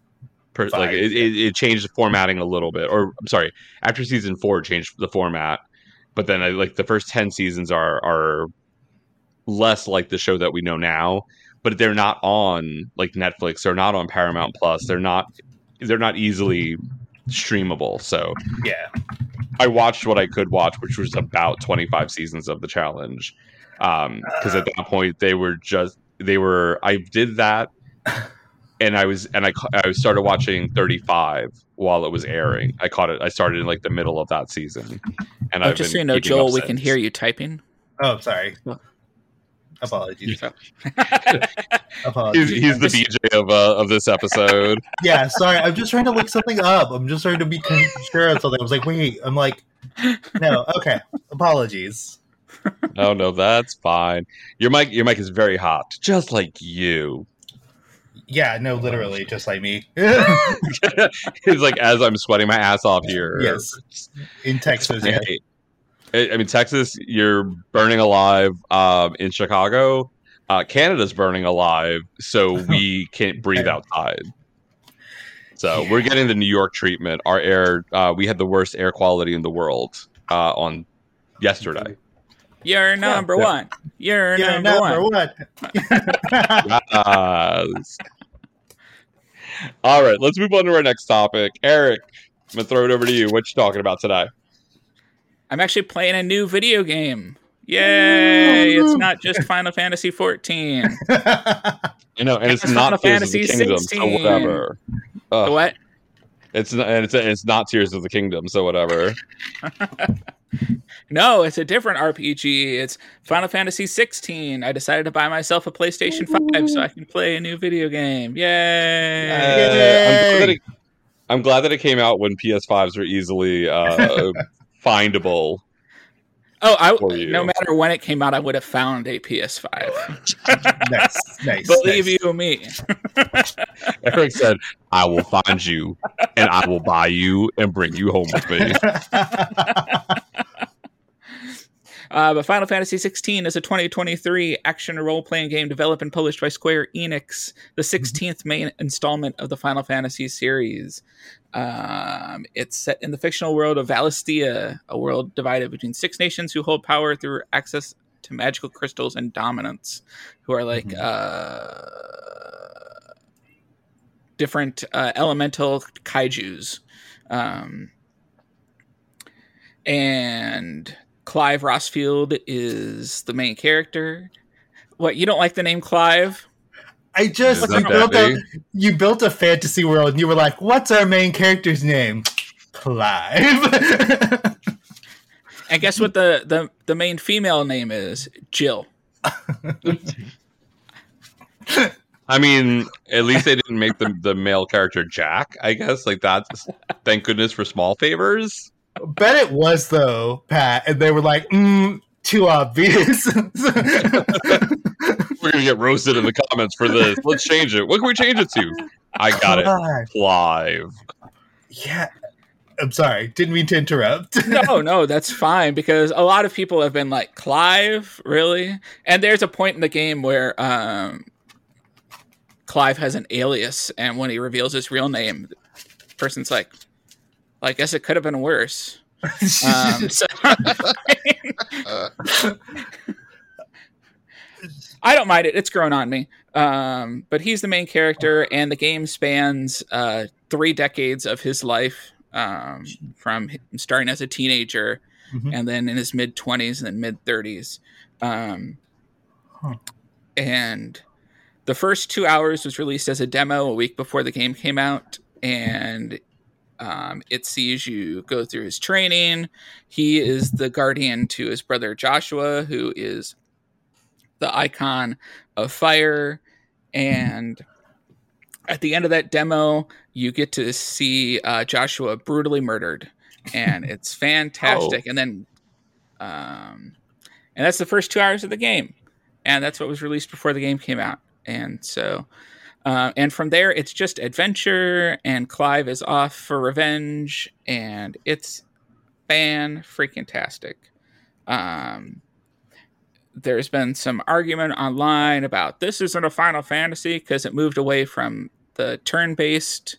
It changed the formatting a little bit. Or I'm sorry, after season 4, it changed the format. But then the first 10 seasons are less like the show that we know now. but they're not on like Netflix. They're not on Paramount Plus. They're not easily streamable. So Yeah. I watched what I could watch, which was about 25 seasons of the challenge. Because at that point I did that, and I started watching 35 while it was airing. I started in like the middle of that season, and I've just so been you know, keeping Joel, up we can since. hear you typing. Oh, sorry. Apologies. He's the DJ of this episode. Yeah, sorry. I'm just trying to look something up. I'm just trying to be sure of something. I was like, wait. I'm like, no. Okay. Apologies. Oh no, that's fine. Your mic is very hot, just like you. Yeah, no, literally, just like me. It's like as I'm sweating my ass off here. Yes, in Texas. Yeah. I mean, Texas, you're burning alive. In Chicago, Canada's burning alive, so we can't breathe outside. So we're getting the New York treatment. Our air, we had the worst air quality in the world on yesterday. You're number one. You're number one. Yes. All right, let's move on to our next topic. Eric, I'm going to throw it over to you. What you talking about today? I'm actually playing a new video game. Yay! It's not just Final Fantasy 14. You know, and it's not Final Tears of the Fantasy Kingdom, 16. so whatever. What? It's not Tears of the Kingdom, so whatever. No, it's a different RPG. It's Final Fantasy 16. I decided to buy myself a PlayStation 5 so I can play a new video game. Yay! I'm glad that it came out when PS5s were easily findable. No matter when it came out, I would have found a PS5. Nice. Believe you me. Eric said, I will find you and I will buy you and bring you home with me. But Final Fantasy 16 is a 2023 action role-playing game developed and published by Square Enix, the 16th main installment of the Final Fantasy series. It's set in the fictional world of Valisthea, a world divided between 6 nations who hold power through access to magical crystals and dominance, who are like different elemental kaijus. And Clive Rossfield is the main character. What, you don't like the name Clive? I just you built a fantasy world and you were like, what's our main character's name? Clive. And guess what the main female name is? Jill. I mean, at least they didn't make the male character Jack, I guess. Like, that's thank goodness for small favors. Bet it was, though, Pat. And they were like, too obvious. We're going to get roasted in the comments for this. Let's change it. What can we change it to? I got it. Clive. Yeah. I'm sorry. Didn't mean to interrupt. No, that's fine, because a lot of people have been like, Clive? Really? And there's a point in the game where Clive has an alias, and when he reveals his real name, the person's like, well, I guess it could have been worse. I don't mind it. It's grown on me. But he's the main character, and the game spans 3 decades of his life, from starting as a teenager and then in his mid-20s and then mid-30s. And the first 2 hours was released as a demo a week before the game came out, and it sees you go through his training. He is the guardian to his brother Joshua, who is the icon of fire. And at the end of that demo, you get to see Joshua brutally murdered, and it's fantastic. And then, and that's the first 2 hours of the game, and that's what was released before the game came out. And so, and from there, it's just adventure, and Clive is off for revenge, and it's fan-freaking-tastic. There's been some argument online about this isn't a Final Fantasy because it moved away from the turn-based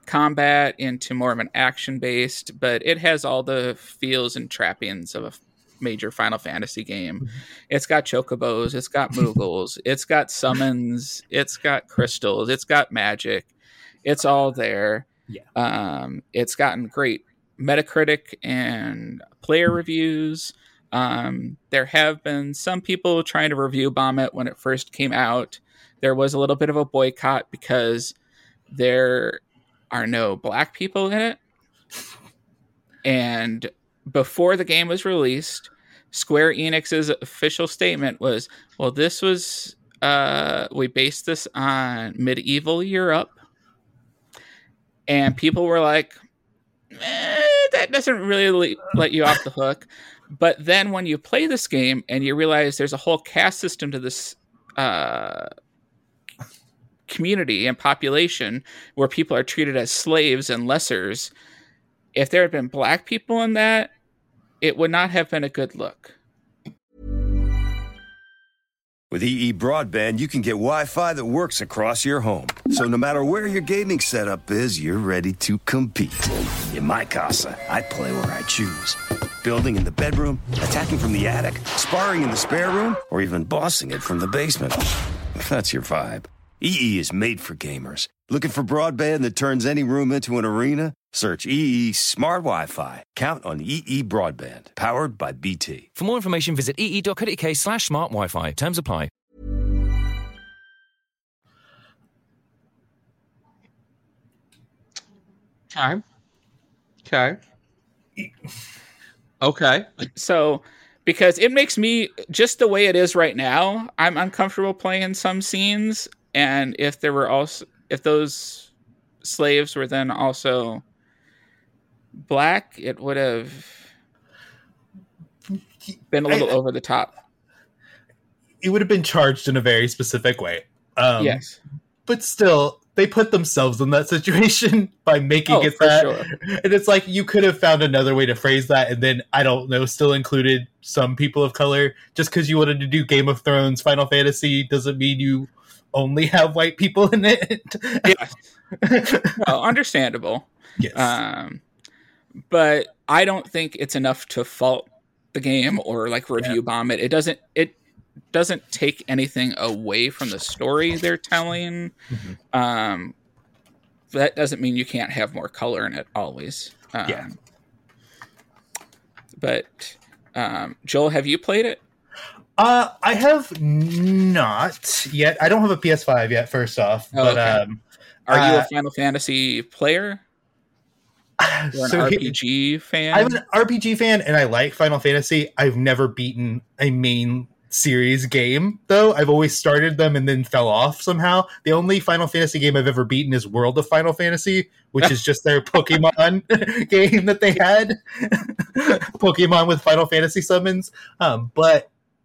combat into more of an action-based, but it has all the feels and trappings of a major Final Fantasy game. It's got chocobos, it's got Moogles, it's got summons, it's got crystals, it's got magic. It's all there. Yeah. It's gotten great Metacritic and player reviews. There have been some people trying to review bomb it when it first came out. There was a little bit of a boycott because there are no black people in it. And before the game was released, Square Enix's official statement was, well, this was, we based this on medieval Europe. And people were like, that doesn't really let you off the hook. But then when you play this game and you realize there's a whole caste system to this community and population where people are treated as slaves and lessers, if there had been black people in that, it would not have been a good look. With EE Broadband, you can get Wi-Fi that works across your home. So no matter where your gaming setup is, you're ready to compete. In my casa, I play where I choose. Building in the bedroom, attacking from the attic, sparring in the spare room, or even bossing it from the basement. If that's your vibe. EE is made for gamers. Looking for broadband that turns any room into an arena? Search EE Smart Wi-Fi. Count on EE Broadband. Powered by BT. For more information, visit ee.co.uk/smart Wi-Fi. Terms apply. Okay. So, because it makes me, just the way it is right now, I'm uncomfortable playing some scenes. And if there were also, if those slaves were then also black, it would have been a little over the top. It would have been charged in a very specific way. Yes. But still, they put themselves in that situation by making it that. Sure. And it's like, you could have found another way to phrase that, and then, I don't know, still included some people of color. Just because you wanted to do Game of Thrones, Final Fantasy, doesn't mean you only have white people in it. Yes. Well, understandable. Yes. But I don't think it's enough to fault the game or like review bomb it. It doesn't take anything away from the story they're telling. Mm-hmm. That doesn't mean you can't have more color in it always. But Joel, have you played it? I have not yet. I don't have a PS5 yet, first off. But okay. Are you a Final Fantasy player? Or an RPG fan? I'm an RPG fan, and I like Final Fantasy. I've never beaten a main series game, though. I've always started them and then fell off somehow. The only Final Fantasy game I've ever beaten is World of Final Fantasy, which is just their Pokemon game that they had. Pokemon with Final Fantasy summons. But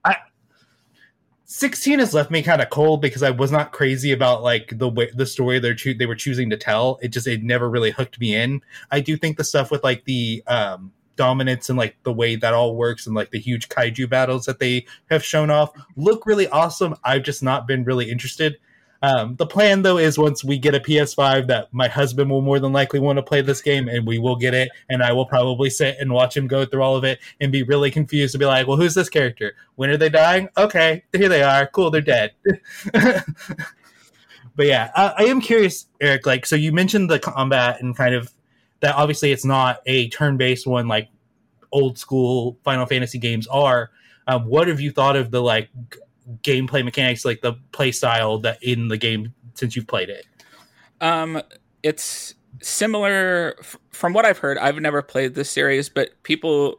16 has left me kind of cold because I was not crazy about like the story they were choosing to tell. It never really hooked me in. I do think the stuff with like the dominance and like the way that all works and like the huge kaiju battles that they have shown off look really awesome. I've just not been really interested. The plan, though, is once we get a PS5 that my husband will more than likely want to play this game, and we will get it, and I will probably sit and watch him go through all of it and be really confused and be like, well, who's this character? When are they dying? Okay, here they are. Cool, they're dead. But yeah, I am curious, Eric, like, so you mentioned the combat and kind of that obviously it's not a turn-based one like old school Final Fantasy games are. What have you thought of the like gameplay mechanics, like the play style that in the game since you've played it? It's similar from what I've heard. I've never played this series, but people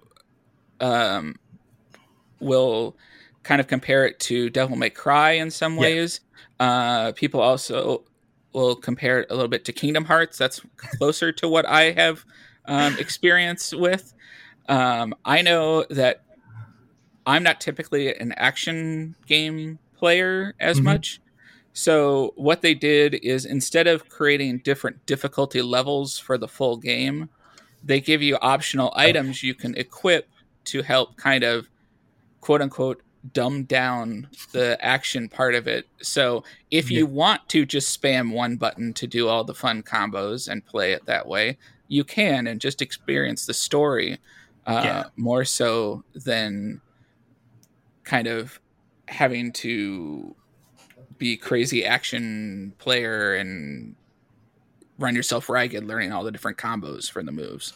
will kind of compare it to Devil May Cry in some ways. People also will compare it a little bit to Kingdom Hearts. That's closer to what I have experience with. I know that I'm not typically an action game player as much. So what they did is instead of creating different difficulty levels for the full game, they give you optional items you can equip to help kind of quote unquote dumb down the action part of it. So if you want to just spam one button to do all the fun combos and play it that way, you can and just experience the story. more so than kind of having to be crazy action player and run yourself ragged learning all the different combos for the moves.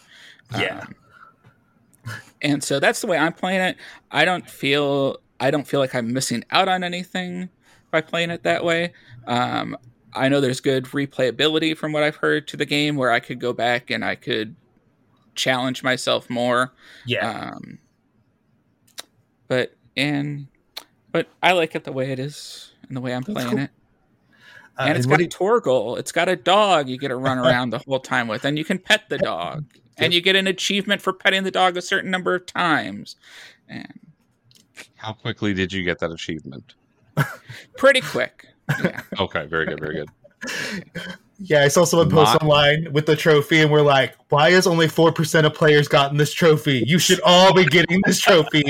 And so that's the way I'm playing it. I don't feel like I'm missing out on anything by playing it that way. I know there's good replayability from what I've heard to the game where I could go back and I could challenge myself more. But I like it the way it is and the way I'm playing it. And it's got a tour goal. It's got a dog you get to run around the whole time with, and you can pet the dog. And you get an achievement for petting the dog a certain number of times. And how quickly did you get that achievement? Pretty quick. Yeah. Okay, very good, very good. Yeah, I saw someone post online with the trophy, and we're like, why has only 4% of players gotten this trophy? You should all be getting this trophy.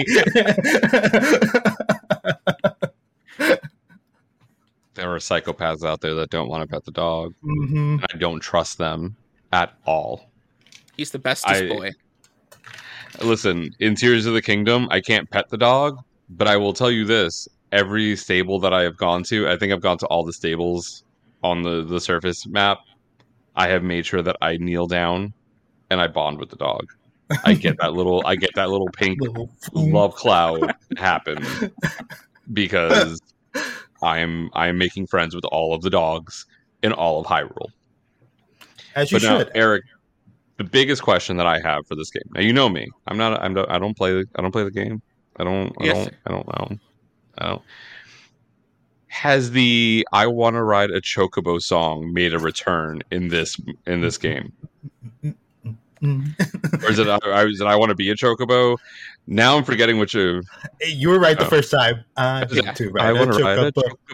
There are psychopaths out there that don't want to pet the dog. Mm-hmm. I don't trust them at all. He's the bestest boy. Listen, in Tears of the Kingdom, I can't pet the dog, but I will tell you this. Every stable that I have gone to, I think I've gone to all the stables on the surface map. I have made sure that I kneel down and I bond with the dog. I get that little pink love cloud happen because I'm making friends with all of the dogs in all of Hyrule. As you should, Eric. The biggest question that I have for this game. Now you know me. I don't play the game. I don't know. Has the "I Want to Ride a Chocobo" song made a return in this game? Or is it I Want to Be a Chocobo? Now I'm forgetting which of. You were right the first time. I want to ride a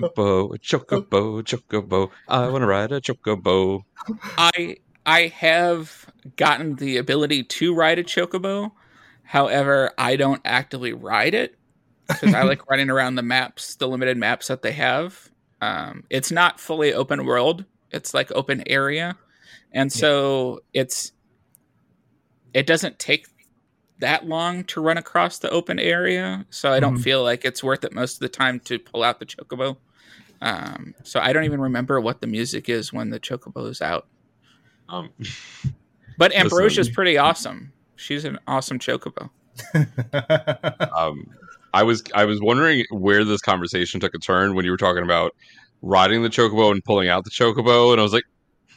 chocobo. I want to ride a chocobo. I have gotten the ability to ride a chocobo. However, I don't actively ride it because I like running around the maps, the limited maps that they have. It's not fully open world. It's like open area. And so it doesn't take that long to run across the open area. So I don't feel like it's worth it most of the time to pull out the chocobo. So I don't even remember what the music is when the chocobo is out. But Ambrosia's pretty awesome. She's an awesome chocobo. I was wondering where this conversation took a turn when you were talking about riding the chocobo and pulling out the chocobo, and I was like,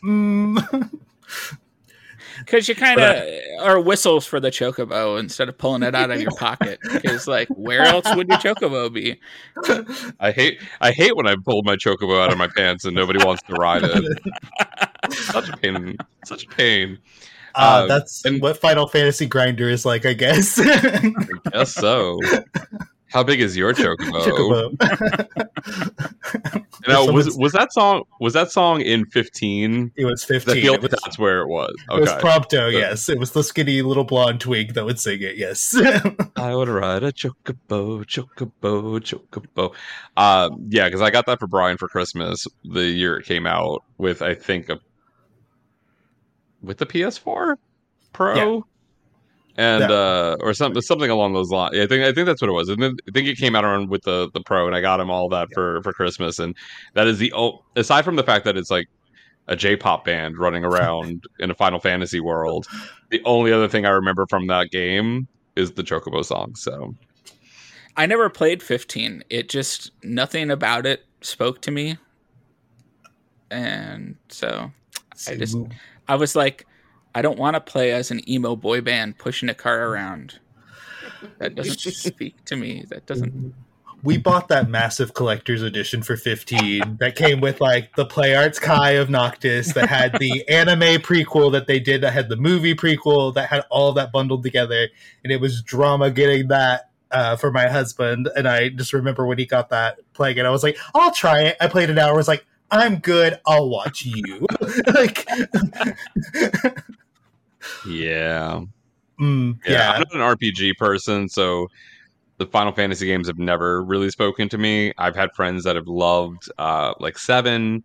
because you kind of are whistles for the chocobo instead of pulling it out of your pocket. Because like, where else would your chocobo be? I hate when I pull my chocobo out of my pants and nobody wants to ride it. Such a pain. That's what Final Fantasy Grinder is like, I guess. I guess so. How big is your chocobo? Now, was that song in 15? It was 15. I feel like that's where it was. Okay. It was Prompto, yes. It was the skinny little blonde twig that would sing it, yes. I would ride a chocobo. Yeah, because I got that for Brian for Christmas the year it came out with, I think, with the PS4 Pro. Yeah. And or something along those lines. I think that's what it was. And then I think it came out around with the Pro, and I got him all that for Christmas. And that is aside from the fact that it's like a J-pop band running around in a Final Fantasy world, the only other thing I remember from that game is the Chocobo song. So I never played 15. It just nothing about it spoke to me, and so I was like, I don't want to play as an emo boy band pushing a car around. That doesn't speak to me. That doesn't. We bought that massive collector's edition for 15 that came with like the Play Arts Kai of Noctis, that had the anime prequel that they did, that had the movie prequel, that had all of that bundled together. And it was drama getting that for my husband. And I just remember when he got that playing it, I was like, I'll try it. I played an hour. I was like, I'm good. I'll watch you. Like, yeah. Yeah. I'm not an RPG person, so the Final Fantasy games have never really spoken to me. I've had friends that have loved like 7.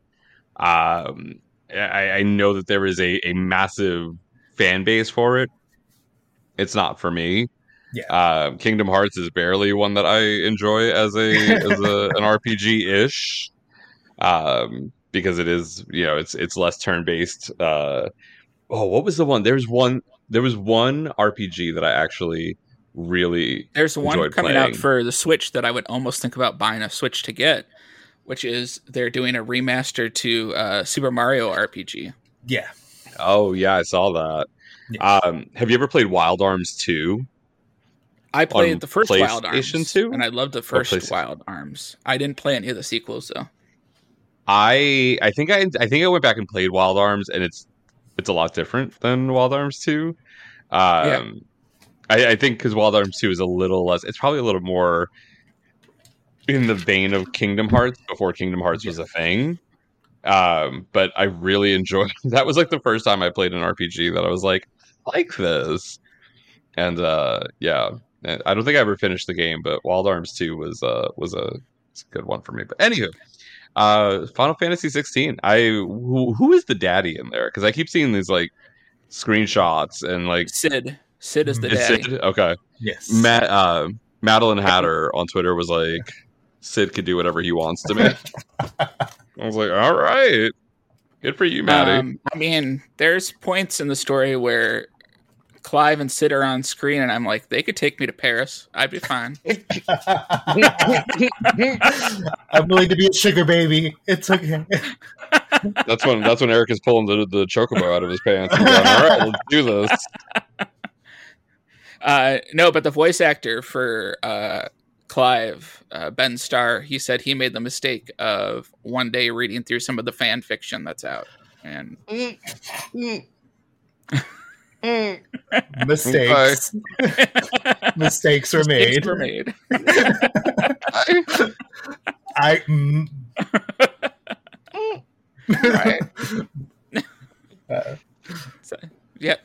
I know that there is a massive fan base for it. it's not for me. Yeah. Kingdom Hearts is barely one that I enjoy as an RPG ish, because it is, it's less turn based. What was the one? There was one RPG that I actually really There's one enjoyed coming playing. out for the Switch that I would almost think about buying a Switch to get, which is they're doing a remaster to Super Mario RPG. Yeah. Oh yeah, I saw that. Yeah. Have you ever played Wild Arms 2? I played the first Wild PlayStation Arms, 2? and I loved the first Wild Arms. I didn't play any of the sequels though. I think I went back and played Wild Arms, and it's a lot different than Wild Arms 2. I think because Wild Arms 2 is a little less. It's probably a little more in the vein of Kingdom Hearts before Kingdom Hearts was a thing. But I really enjoyed. That was like the first time I played an RPG that I was like this. And yeah, I don't think I ever finished the game, but Wild Arms 2 was a good one for me. But anywho, Final Fantasy 16. Who is the daddy in there? Because I keep seeing these like screenshots and like Sid. Sid is the daddy. Sid? Okay. Yes. Madeline Hatter on Twitter was like, Sid could do whatever he wants to me. I was like, all right, good for you, Maddie. I mean, there's points in the story where Clive and Sid are on screen, and I'm like, they could take me to Paris. I'd be fine. I'm willing to be a sugar baby. It's okay. That's when Eric is pulling the chocobo out of his pants. And going, all right, let's do this. No, but the voice actor for Clive, Ben Starr, he said he made the mistake of one day reading through some of the fan fiction that's out. And mistakes. Mistakes were made. Right. Yep.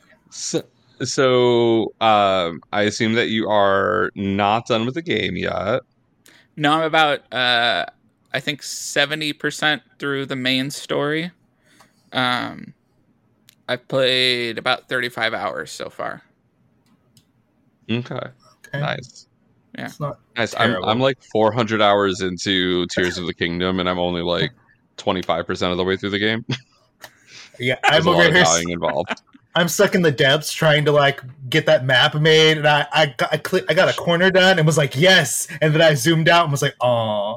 So I assume that you are not done with the game yet. No, I'm about I think 70% through the main story. I've played about 35 hours so far. Okay. Nice. Yeah. It's not nice. terrible. I'm like 400 hours into Tears of the Kingdom, and I'm only like 25% of the way through the game. Yeah, There's I'm a lot over of here. dying involved. I'm stuck in the depths trying to like get that map made, and I got a corner done and was like yes, and then I zoomed out and was like oh,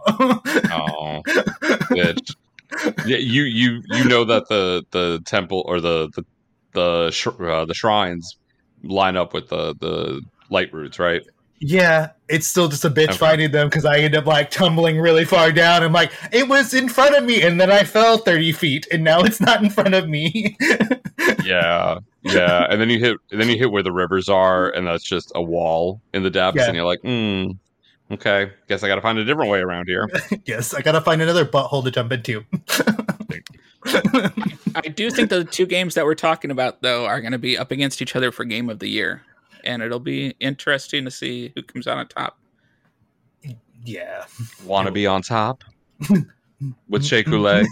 bitch. Yeah, you know that the temple or the shrines line up with the light roots, right? Yeah, it's still just a bitch Okay. finding them because I end up like tumbling really far down. I'm like, it was in front of me, and then I fell 30 feet, and now it's not in front of me. Yeah, and then you hit where the rivers are, and that's just a wall in the depths, Yeah. and you're like, okay, guess I got to find a different way around here. Yes, I gotta find another butthole to jump into. I do think the two games that we're talking about, though, are going to be up against each other for Game of the Year. And it'll be interesting to see who comes out on top. Yeah. Want to be on top with Shea Coulee?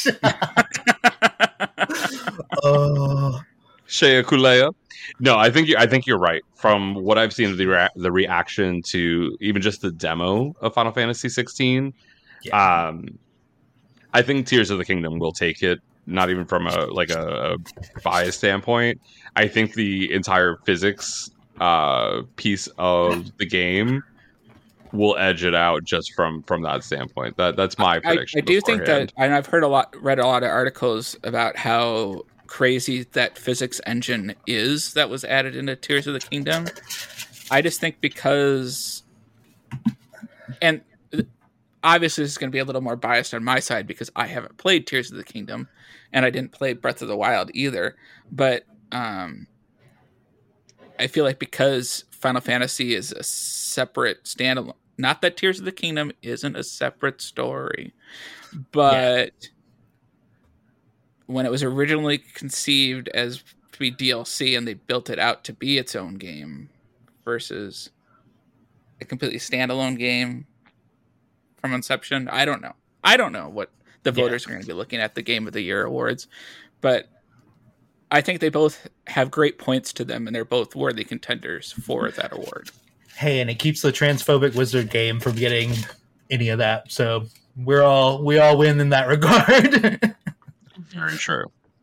Shea Coulee? No, I think you're right. From what I've seen, the reaction to even just the demo of Final Fantasy 16, Yeah. I think Tears of the Kingdom will take it. Not even from a bias standpoint. I think the entire physics piece of the game will edge it out just from that standpoint. That's my prediction. I do think beforehand. that, and I've read a lot of articles about how crazy that physics engine is that was added into Tears of the Kingdom. I just think because, and obviously this is going to be a little more biased on my side because I haven't played Tears of the Kingdom and I didn't play Breath of the Wild either. But I feel like because Final Fantasy is a separate standalone, not that Tears of the Kingdom isn't a separate story, but when it was originally conceived as to be DLC and they built it out to be its own game versus a completely standalone game from inception, I don't know what the voters are going to be looking at the Game of the Year awards, but I think they both have great points to them, and they're both worthy contenders for that award. Hey, and it keeps the transphobic wizard game from getting any of that. So we all win in that regard. Very true.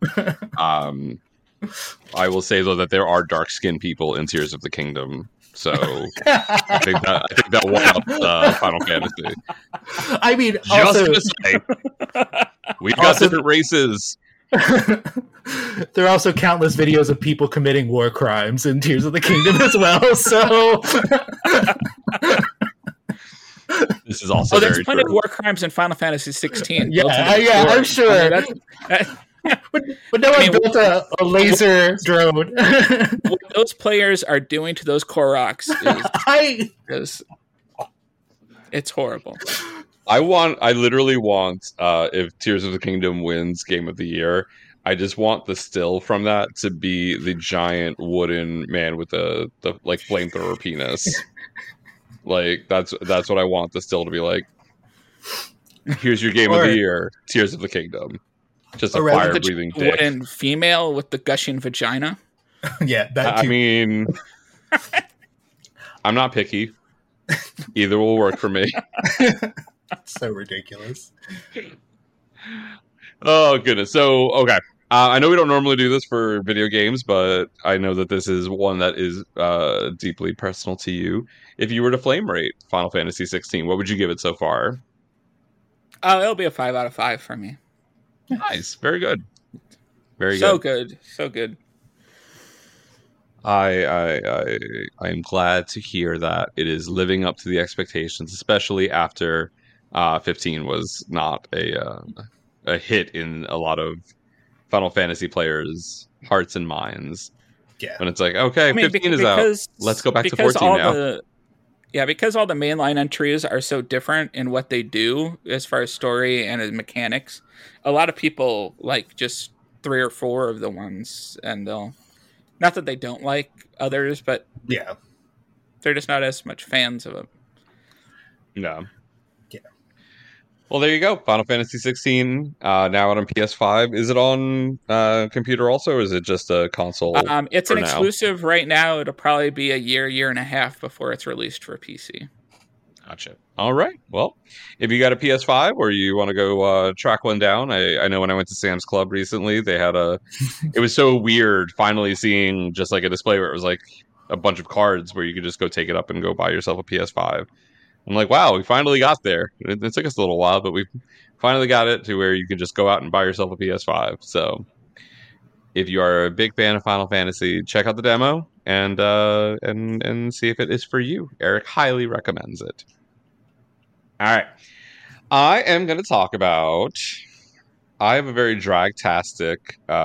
I will say though that there are dark-skinned people in Tears of the Kingdom, so I think that won up Final Fantasy. I mean, Just also, to say, we've got different races. there are also countless videos of people committing war crimes in Tears of the Kingdom as well. So this is also there's very plenty true. of war crimes in Final Fantasy 16. I'm sure. But no one built a laser drone. What those players are doing to those Koroks is it's horrible. I literally want if Tears of the Kingdom wins Game of the Year, I just want the still from that to be the giant wooden man with the like flamethrower penis. Like that's what I want the still to be like. Here's your Game of the Year, Tears of the Kingdom. Just a fire-breathing dick. Wooden female with the gushing vagina. Yeah, that. I mean, I'm not picky. Either will work for me. So ridiculous. Oh goodness. So okay, I know we don't normally do this for video games, but I know that this is one that is deeply personal to you. If you were to flame rate Final Fantasy 16, what would you give it so far? Oh, it'll be a 5 out of 5 for me. Nice, very good, very good. So good. I am glad to hear that it is living up to the expectations, especially after 15 was not a hit in a lot of Final Fantasy players' hearts and minds. Yeah, when it's like, okay, 15 is out, let's go back to 14 now. Because all the mainline entries are so different in what they do as far as story and as mechanics, a lot of people like just 3 or 4 of the ones, and they'll. Not that they don't like others, but yeah, they're just not as much fans of them. No. Yeah. Well, there you go. Final Fantasy 16 now out on PS5. Is it on computer also, or is it just a console? It's an exclusive right now. It'll probably be a year and a half before it's released for PC. Gotcha. All right. Well, if you got a PS5 or you want to go track one down, I know when I went to Sam's Club recently, they had it was so weird finally seeing just like a display where it was like a bunch of cards where you could just go take it up and go buy yourself a PS5. I'm like, wow, we finally got there. It took us a little while, but we finally got it to where you can just go out and buy yourself a PS5. So if you are a big fan of Final Fantasy, check out the demo and see if it is for you. Eric highly recommends it. All right. I am going to talk about... I have a very drag-tastic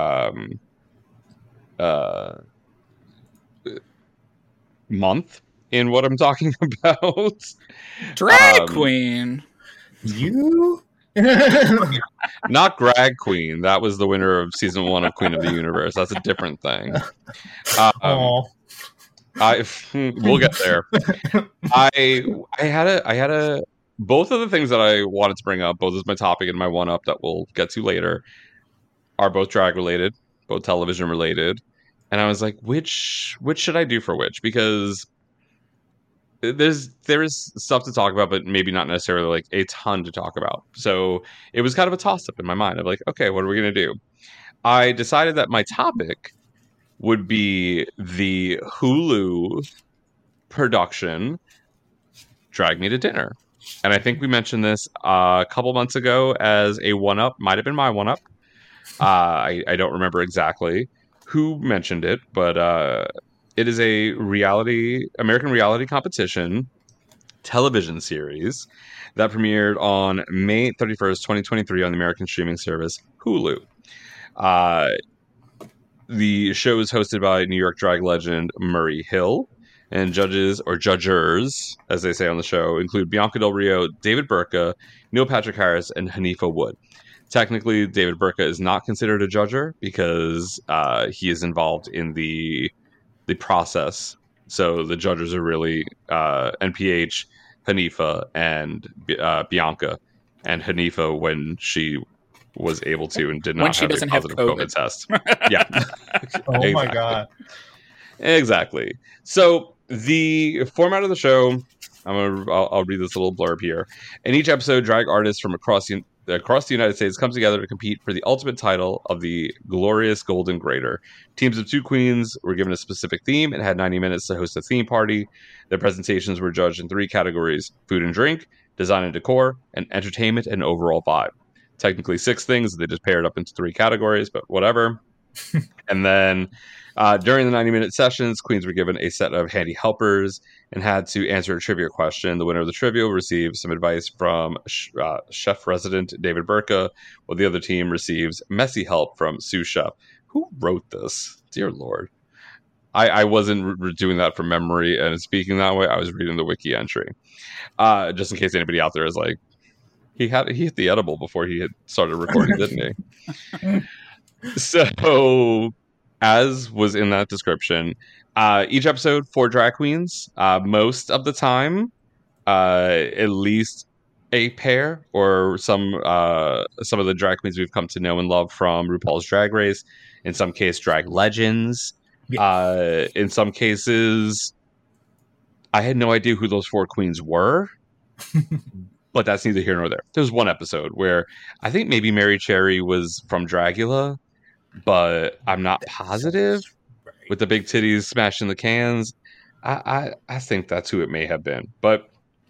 month in what I'm talking about. Drag queen. You? Not Drag Queen. That was the winner of season 1 of Queen of the Universe. That's a different thing. We'll get there. I had both of the things that I wanted to bring up, both as my topic and my one-up that we'll get to later, are both drag-related, both television-related. And I was like, which should I do for which? Because there is stuff to talk about, but maybe not necessarily like a ton to talk about. So it was kind of a toss-up in my mind of like, okay, what are we going to do? I decided that my topic would be the Hulu production Drag Me to Dinner. And I think we mentioned this a couple months ago as a one-up. Might have been my one-up. I don't remember exactly who mentioned it, but it is a American reality competition television series that premiered on May 31st, 2023 on the American streaming service Hulu. The show is hosted by New York drag legend Murray Hill. And judgers, as they say on the show, include Bianca Del Rio, David Burka, Neil Patrick Harris, and Hanifa Wood. Technically, David Burka is not considered a judger because he is involved in the process. So the judges are really NPH, Hanifa, and Bianca. And Hanifa, when she was able to and did When not she have a doesn't have positive COVID test. Yeah. Oh my god. Exactly. So the format of the show, I'll read this little blurb here. In each episode, drag artists from across the United States come together to compete for the ultimate title of the glorious Golden Grater. Teams of 2 queens were given a specific theme and had 90 minutes to host a theme party. Their presentations were judged in 3 categories: food and drink, design and decor, and entertainment and overall vibe. Technically 6 things. They just paired up into 3 categories, but whatever. And then during the 90-minute sessions, queens were given a set of handy helpers and had to answer a trivia question. The winner of the trivia will receive some advice from chef resident David Burka, while the other team receives messy help from sous chef. Who wrote this? Dear Lord. I wasn't doing that from memory and speaking that way. I was reading the wiki entry. Just in case anybody out there is like, he hit the edible before he had started recording, didn't he? So, as was in that description, each episode 4 drag queens. Most of the time, at least a pair, or some of the drag queens we've come to know and love from RuPaul's Drag Race. In some case, drag legends. Yeah. In some cases, I had no idea who those 4 queens were. But that's neither here nor there. There was one episode where I think maybe Mary Cherry was from Dragula, but I'm not positive. Right. With the big titties smashing the cans, I think that's who it may have been. But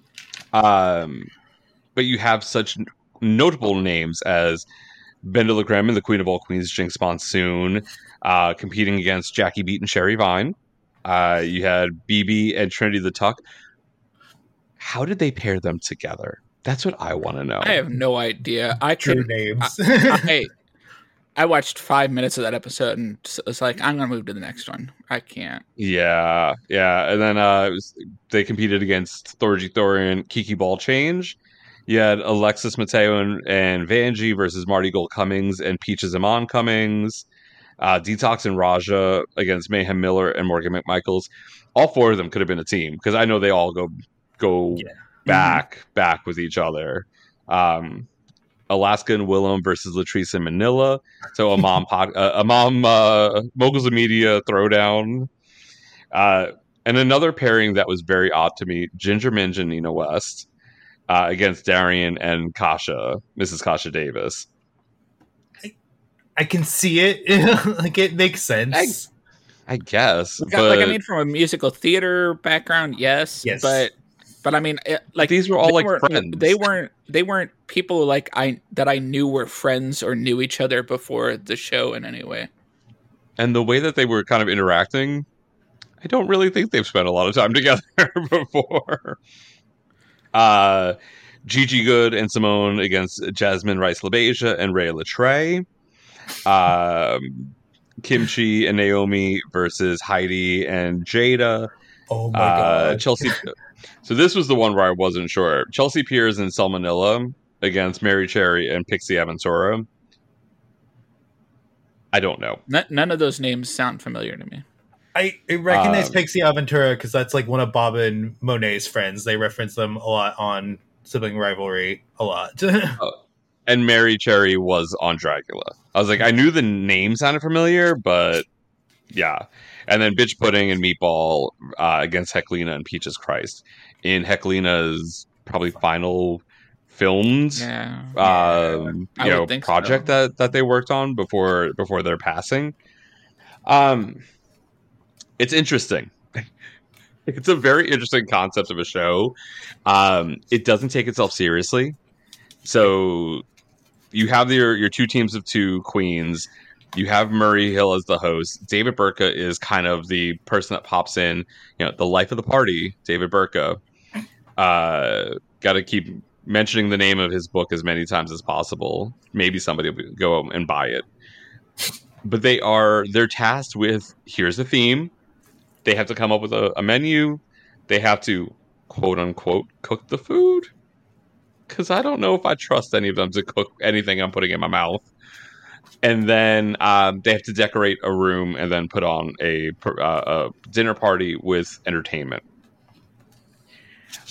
you have such notable names as Bendela Kremen, the Queen of All Queens, Jinx Monsoon, competing against Jackie Beat and Sherry Vine. You had BB and Trinity the Tuck. How did they pair them together? That's what I want to know. I have no idea. True names. I watched 5 minutes of that episode and it's like, I'm going to move to the next one. I can't. Yeah. And then they competed against Thorgy Thorin, Kiki Ball Change. You had Alexis Mateo and Vanjie versus Marty Gold Cummings and Peaches Iman Cummings. Detox and Raja against Mayhem Miller and Morgan McMichaels. All 4 of them could have been a team because I know they all go back with each other. Alaska and Willem versus Latrice and Manila. So a mom Moguls of Media throwdown. And another pairing that was very odd to me: Ginger Minj and Nina West against Darian and Kasha, Mrs. Kasha Davis. I can see it. Like, it makes sense. I guess. From a musical theater background, yes. But I mean, these were all friends. They weren't people that I knew were friends or knew each other before the show in any way. And the way that they were kind of interacting, I don't really think they've spent a lot of time together before. Gigi Good and Simone against Jasmine Rice LaBeija and Rhea Latre. Kimchi and Naomi versus Heidi and Jada. Oh my god. Chelsea. So this was the one where I wasn't sure. Chelsea Piers and Salmonella against Mary Cherry and Pixie Aventura. I don't know. None of those names sound familiar to me. I recognize Pixie Aventura because that's like one of Bob and Monet's friends. They reference them a lot on Sibling Rivalry a lot. And Mary Cherry was on Dragula. I was like, I knew the name sounded familiar, but yeah. And then Bitch Pudding and Meatball against Heclina and Peaches Christ in Heclina's probably final filmed project so. that they worked on before their passing. It's interesting. It's a very interesting concept of a show. It doesn't take itself seriously. So you have your 2 teams of 2 queens. You have Murray Hill as the host. David Burka is kind of the person that pops in, the life of the party, David Burka. Got to keep mentioning the name of his book as many times as possible. Maybe somebody will go and buy it. But they're tasked with, here's the theme. They have to come up with a menu. They have to, quote unquote, cook the food. Because I don't know if I trust any of them to cook anything I'm putting in my mouth. And then they have to decorate a room and then put on a dinner party with entertainment.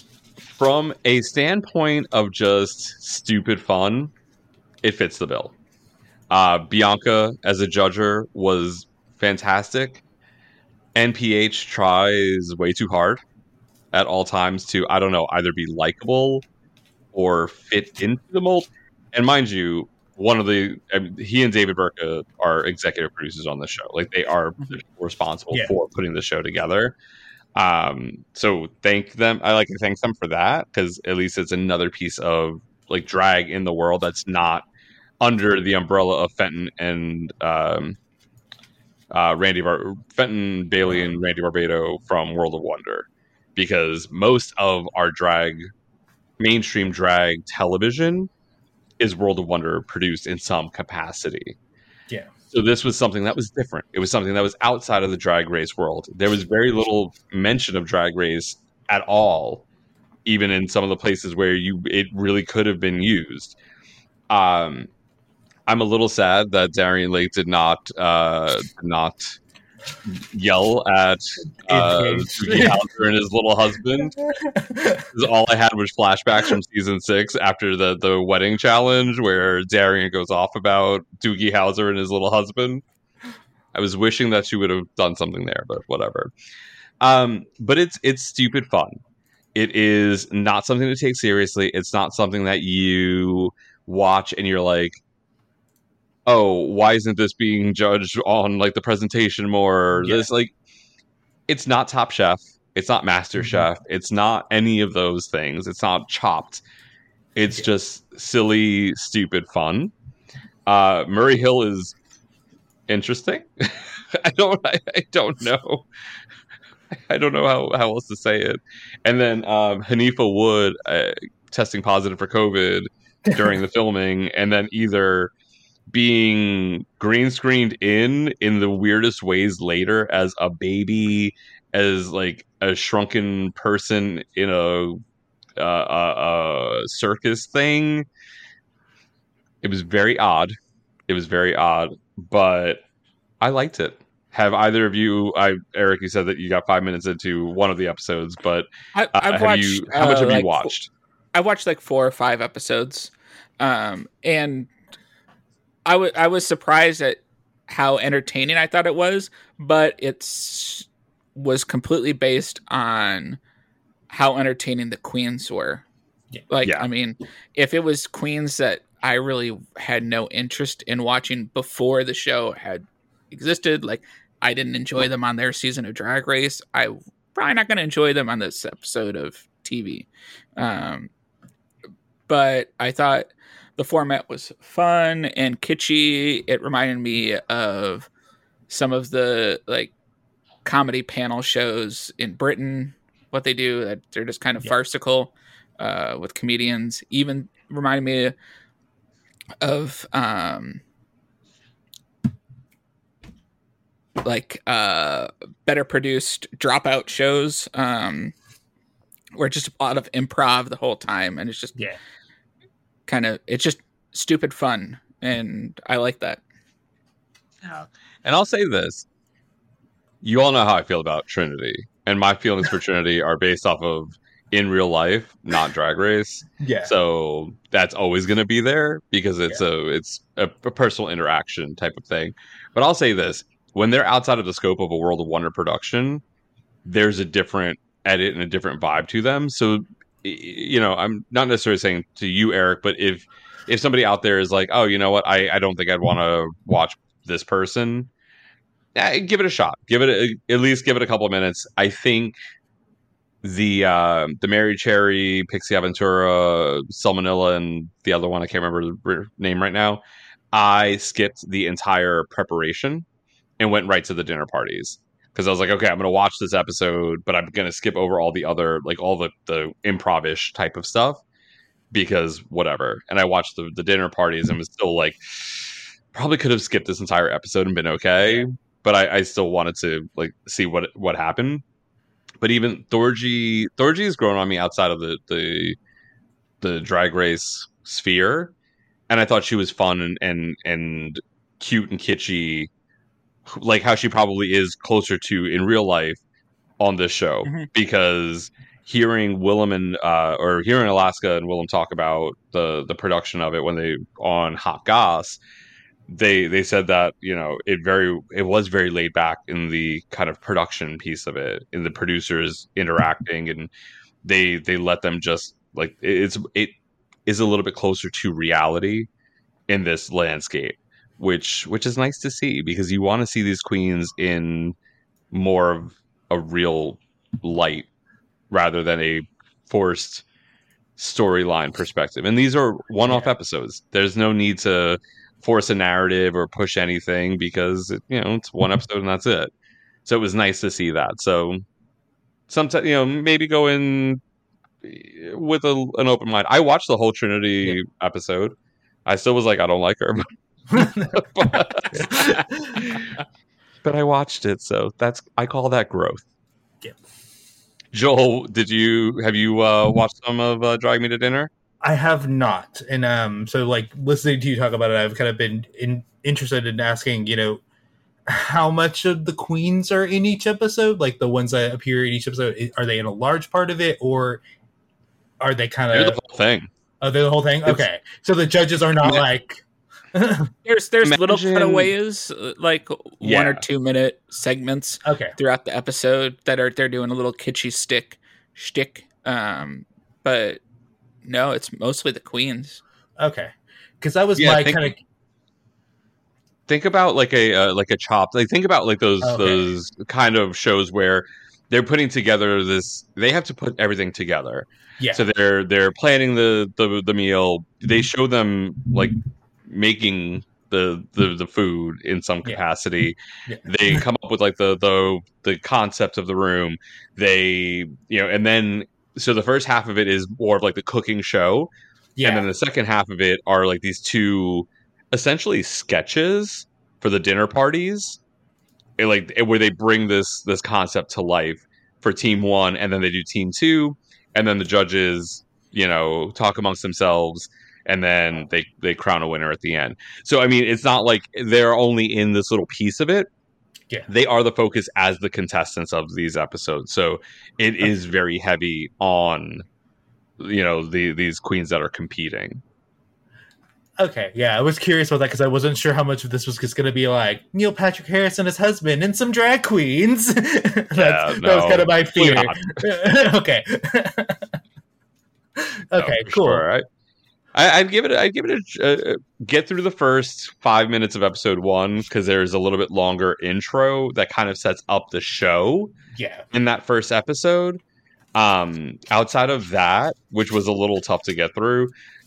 From a standpoint of just stupid fun, it fits the bill. Bianca as a judger was fantastic. NPH tries way too hard at all times to, I don't know, either be likable or fit into the mold. And mind you, he and David Burka are executive producers on the show. Like, they are responsible for putting the show together. So thank them. I like to thank them for that, because at least it's another piece of like drag in the world that's not under the umbrella of Fenton and Fenton Bailey and Randy Barbado from World of Wonder, because most of our mainstream drag television is World of Wonder produced in some capacity. Yeah. So this was something that was different. It was something that was outside of the Drag Race world. There was very little mention of Drag Race at all, even in some of the places where it really could have been used. I'm a little sad that Darian Lake did not yell at Doogie Howser and his little husband. Because all I had was flashbacks from season 6 after the wedding challenge, where Darian goes off about Doogie Howser and his little husband. I was wishing that she would have done something there, but whatever. But it's stupid fun. It is not something to take seriously. It's not something that you watch and you're like, oh, why isn't this being judged on like the presentation more? This, like, it's not Top Chef. It's not Master Chef. It's not any of those things. It's not Chopped. It's just silly, stupid fun. Murray Hill is interesting. I don't know. I don't know how else to say it. And then Hanifa Wood testing positive for COVID during the filming, and then either being green screened in the weirdest ways later as a baby, as like a shrunken person in a circus thing. It was very odd. But I liked it. Have either of you, Eric, you said that you got 5 minutes into one of the episodes, but I've watched, how much have you watched? I watched like 4 or 5 episodes, and I was surprised at how entertaining I thought it was, but was completely based on how entertaining the queens were. I mean, if it was queens that I really had no interest in watching before the show had existed, like I didn't enjoy them on their season of Drag Race, I'm probably not going to enjoy them on this episode of TV. But I thought the format was fun and kitschy. It reminded me of some of the like comedy panel shows in Britain, what they do, that they're just kind of farcical with comedians. Even reminded me of better produced Dropout shows, where just a lot of improv the whole time, and it's just it's just stupid fun, and I like that. Yeah. And I'll say this. You all know how I feel about Trinity, and my feelings for Trinity are based off of in real life, not Drag Race. Yeah. So that's always going to be there because it's a personal interaction type of thing. But I'll say this. When they're outside of the scope of a World of Wonder production, there's a different edit and a different vibe to them. So, you know, I'm not necessarily saying to you, Eric, but if somebody out there is like, oh, you know what, I don't think I'd want to watch this person, give it a shot. At least give it a couple of minutes. I think the Mary Cherry, Pixie Aventura, Salmonella, and the other one, I can't remember the name right now, I skipped the entire preparation and went right to the dinner parties. Because I was like, okay, I'm going to watch this episode, but I'm going to skip over all the other, like all the improv-ish type of stuff, because whatever. And I watched the dinner parties and was still like, probably could have skipped this entire episode and been okay, but I still wanted to like see what happened. But even Thorgy has grown on me outside of the Drag Race sphere, and I thought she was fun and cute and kitschy, like how she probably is closer to in real life on this show. Because hearing hearing Alaska and Willem talk about the production of it when they on Hot Goss, they said that, you know, it was very laid back in the kind of production piece of it, in the producers interacting, and they let them just like it is a little bit closer to reality in this landscape, which is nice to see, because you want to see these queens in more of a real light rather than a forced storyline perspective. And these are one-off episodes. There's no need to force a narrative or push anything, because it's one episode and that's it. So it was nice to see that. So sometimes, maybe go in with an open mind. I watched the whole Trinity episode. I still was like, I don't like her. But I watched it, so I call that growth. Yeah. Joel, have you watched some of Drag Me to Dinner? I have not, and so like listening to you talk about it, I've kind of been interested in asking, how much of the queens are in each episode? Like the ones that appear in each episode, are they in a large part of it, or are they kind of They're the whole thing? Oh, they're the whole thing. Okay, so the judges are not like. There's little cutaways, like 1 or 2 minute segments throughout the episode that they're doing a little kitschy shtick. But no, it's mostly the queens. Okay, because that was my kind of. Think about like a chop. Like think about like those kind of shows where they're putting together this. They have to put everything together. Yeah. So they're planning the meal. They show them like making the food in some capacity. Yeah. They come up with like the concept of the room. They and then so the first half of it is more of like the cooking show. Yeah. And then the second half of it are like these two essentially sketches for the dinner parties. Where they bring this concept to life for team 1, and then they do team 2, and then the judges, talk amongst themselves, and then they crown a winner at the end. So, I mean, it's not like they're only in this little piece of it. Yeah. They are the focus as the contestants of these episodes. So it is very heavy on, these queens that are competing. Okay, yeah, I was curious about that because I wasn't sure how much of this was just going to be like Neil Patrick Harris and his husband and some drag queens. That was kind of my fear. Okay. Okay, cool. Sure. I'd give it a get through the first 5 minutes of episode 1, because there's a little bit longer intro that kind of sets up the show. Yeah. In that first episode, outside of that, which was a little tough to get through,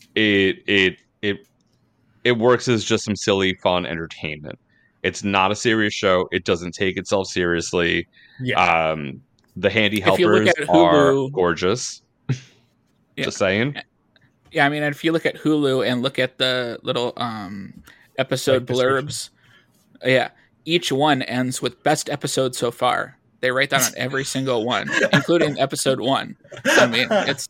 it works as just some silly, fun entertainment. It's not a serious show. It doesn't take itself seriously. Yeah. The handy helpers are gorgeous. Yeah. Just saying. Yeah, I mean, if you look at Hulu and look at the little episode blurbs, each one ends with best episode so far. They write that on every single one, including episode 1. I mean, it's.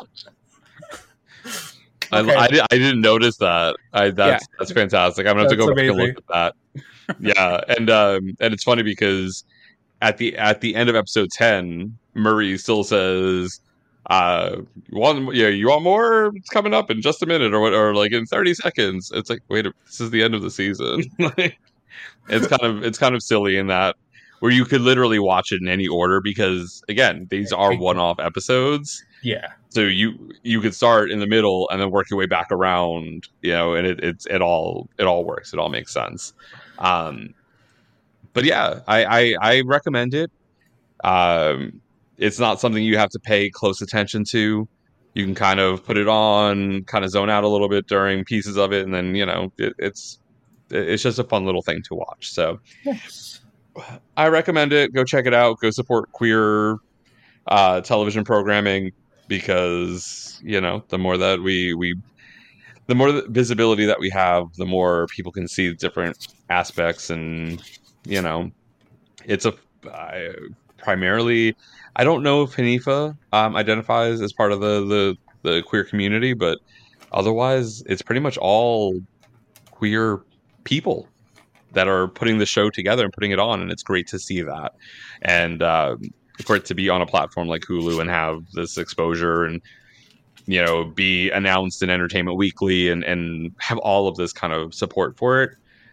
Okay. I didn't notice that. That's fantastic. I'm gonna have to go back and look at that. Yeah, and it's funny because at the end of episode 10, Murray still says, you want more? It's coming up in just a minute, or like in 30 seconds. It's like, wait, this is the end of the season. It's kind of silly in that, where you could literally watch it in any order, because again, these are one-off episodes. Yeah. So you could start in the middle and then work your way back around, and it all works. It all makes sense. But yeah, I recommend it. It's not something you have to pay close attention to. You can kind of put it on, kind of zone out a little bit during pieces of it, and then it's just a fun little thing to watch. So yes. I recommend it. Go check it out. Go support queer television programming, because the more that the more visibility that we have, the more people can see different aspects, and it's primarily, I don't know if Hanifa identifies as part of the queer community, but otherwise it's pretty much all queer people that are putting the show together and putting it on, and it's great to see that. And for it to be on a platform like Hulu and have this exposure, and be announced in Entertainment Weekly, and have all of this kind of support for it,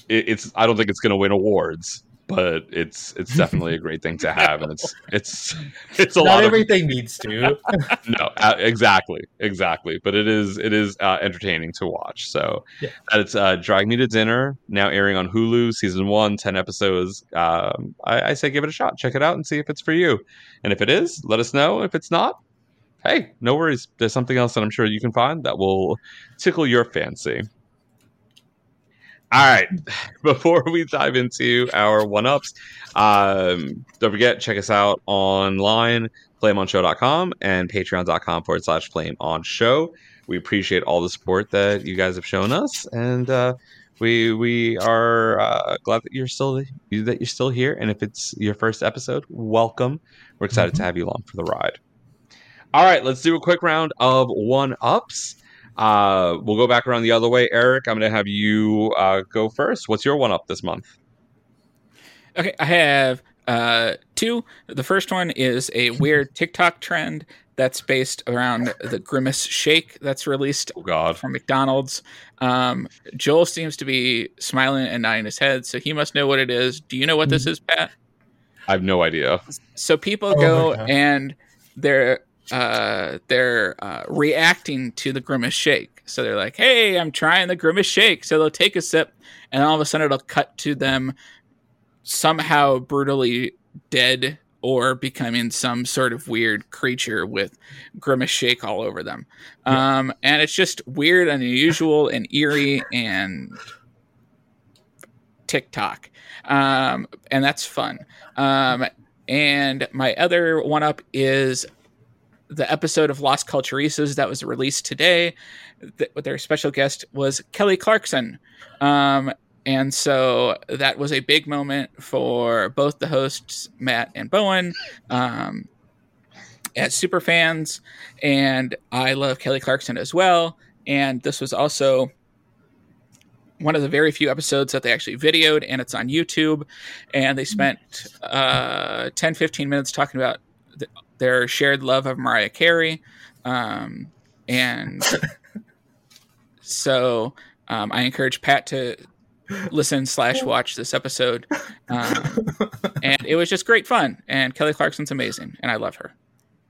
it's I don't think it's going to win awards, but it's definitely a great thing to have, and it's a Not lot. Everything needs to. No, exactly, but it is entertaining to watch. So it's Drag Me to Dinner, now airing on Hulu, season 1, 10 episodes. I say give it a shot, check it out, and see if it's for you. And if it is, let us know. If it's not, hey, no worries. There's something else that I'm sure you can find that will tickle your fancy. All right, before we dive into our one-ups, don't forget, check us out online, flameonshow.com and patreon.com/flameonshow. We appreciate all the support that you guys have shown us, and we are glad that you're still here. And if it's your first episode, welcome. We're excited to have you along for the ride. All right, let's do a quick round of one-ups. We'll go back around the other way. Eric, I'm going to have you go first. What's your one-up this month? Okay, I have 2. The first one is a weird TikTok trend that's based around the Grimace Shake that's released from McDonald's. Joel seems to be smiling and nodding his head, so he must know what it is. Do you know what this is, Pat? I have no idea. So people go and they're reacting to the Grimace Shake. So they're like, hey, I'm trying the Grimace Shake. So they'll take a sip, and all of a sudden it'll cut to them somehow brutally dead or becoming some sort of weird creature with Grimace Shake all over them. And it's just weird and unusual and eerie and TikTok. And that's fun. And my other one-up is the episode of Las Culturistas that was released today. Their special guest was Kelly Clarkson. And so that was a big moment for both the hosts, Matt and Bowen, as super fans. And I love Kelly Clarkson as well. And this was also one of the very few episodes that they actually videoed, and it's on YouTube. And they spent 10-15 minutes talking about their shared love of Mariah Carey. And so I encourage Pat to listen/watch this episode. And it was just great fun. And Kelly Clarkson's amazing, and I love her.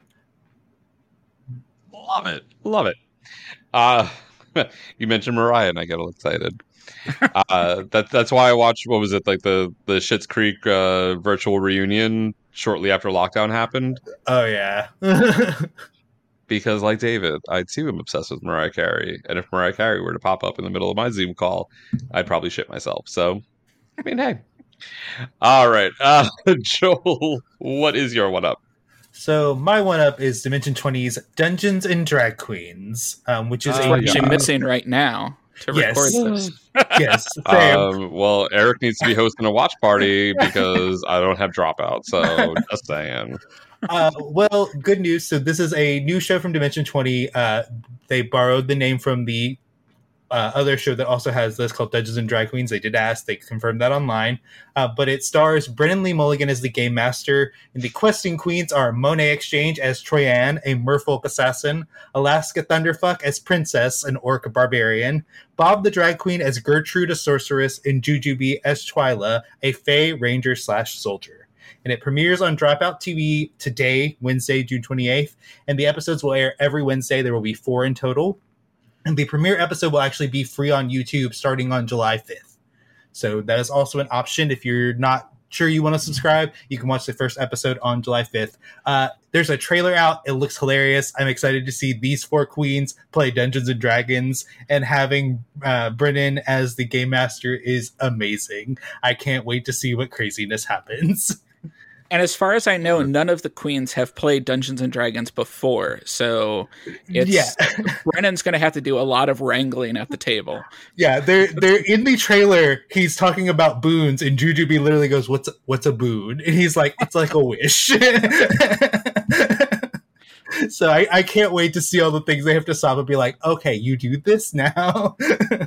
Love it. You mentioned Mariah, and I get all excited. That's why I watched, what was it, like the Schitt's Creek virtual reunion shortly after lockdown happened. Oh yeah. Because like David, I too am obsessed with Mariah Carey, and if Mariah Carey were to pop up in the middle of my Zoom call, I'd probably shit myself. So, I mean, hey. All right, Joel, what is your one up? So my one up is Dimension 20's Dungeons and Drag Queens, which is actually missing right now to record this. Yes. Well, Eric needs to be hosting a watch party because I don't have Dropout. So just saying. Well, good news. So this is a new show from Dimension 20. They borrowed the name from the other show that also has this called Dungeons and Drag Queens. They did ask. They confirmed that online. But it stars Brennan Lee Mulligan as the Game Master. And the questing queens are Monet Exchange as Troyanne, a merfolk assassin. Alaska Thunderfuck as Princess, an orc barbarian. Bob the Drag Queen as Gertrude, a sorceress. And Jujubee as Twyla, a fae ranger/soldier. And it premieres on Dropout TV today, Wednesday, June 28th. And the episodes will air every Wednesday. There will be 4 in total. And the premiere episode will actually be free on YouTube starting on July 5th. So that is also an option. If you're not sure you want to subscribe, you can watch the first episode on July 5th. There's a trailer out. It looks hilarious. I'm excited to see these 4 queens play Dungeons and Dragons, and having Brennan as the Game Master is amazing. I can't wait to see what craziness happens. And as far as I know, none of the queens have played Dungeons and Dragons before, so Brennan's going to have to do a lot of wrangling at the table. Yeah, they're in the trailer. He's talking about boons, and Jujubee literally goes, "What's a boon?" And he's like, "It's like a wish." So I can't wait to see all the things they have to stop and be like, "Okay, you do this now."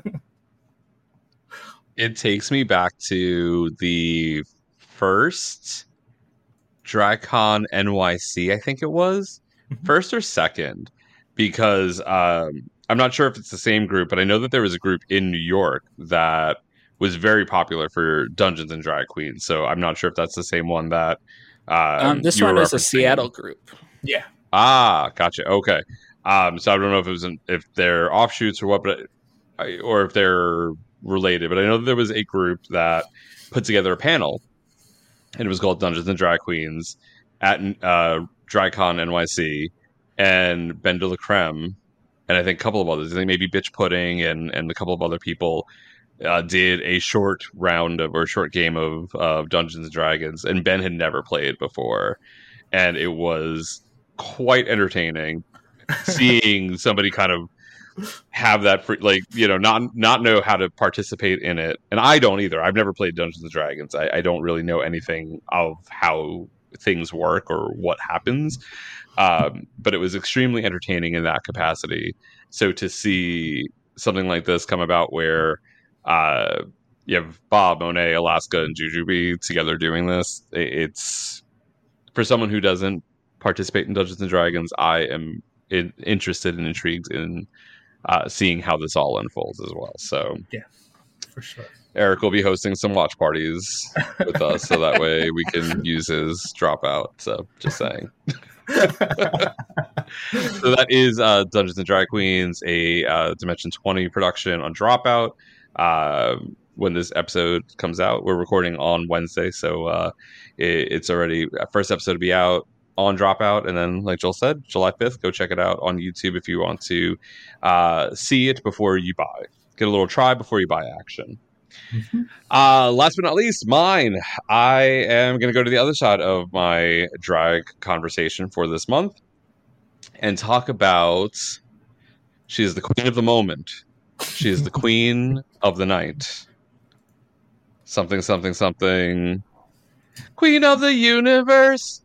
It takes me back to the first DragCon NYC, I think it was, first or second, because I'm not sure if it's the same group, but I know that there was a group in New York that was very popular for Dungeons and Drag Queens. So I'm not sure if that's the same one that this you one were is a referencing. Seattle group. Yeah. Ah, gotcha. Okay. So I don't know if it was if they're offshoots or what, but or if they're related. But I know that there was a group that put together a panel, and it was called Dungeons and Drag Queens at DragCon NYC, and Ben de la Creme, and I think a couple of others. I think maybe Bitch Pudding and a couple of other people did a short game of Dungeons and Dragons, and Ben had never played before, and it was quite entertaining seeing somebody kind of have that not know how to participate in it. And I don't either. I've never played Dungeons and Dragons. I don't really know anything of how things work or what happens, but it was extremely entertaining in that capacity. So to see something like this come about where you have Bob, Monet, Alaska, and Jujubee together doing this, it's for someone who doesn't participate in Dungeons and Dragons, I am interested and intrigued in seeing how this all unfolds as well. So yeah, for sure. Eric will be hosting some watch parties with us, so that way we can use his Dropout. So just saying. So that is Dungeons and Drag Queens, a Dimension 20 production on Dropout. When this episode comes out, we're recording on Wednesday, so it's already first episode to be out on Dropout, and then like Joel said, July 5th, go check it out on YouTube if you want to see it before you buy. Get a little try before you buy action. Mm-hmm. Last but not least, mine. I am going to go to the other side of my drag conversation for this month and talk about she is the queen of the moment. She is the queen of the night. Something, something, something. Queen of the universe.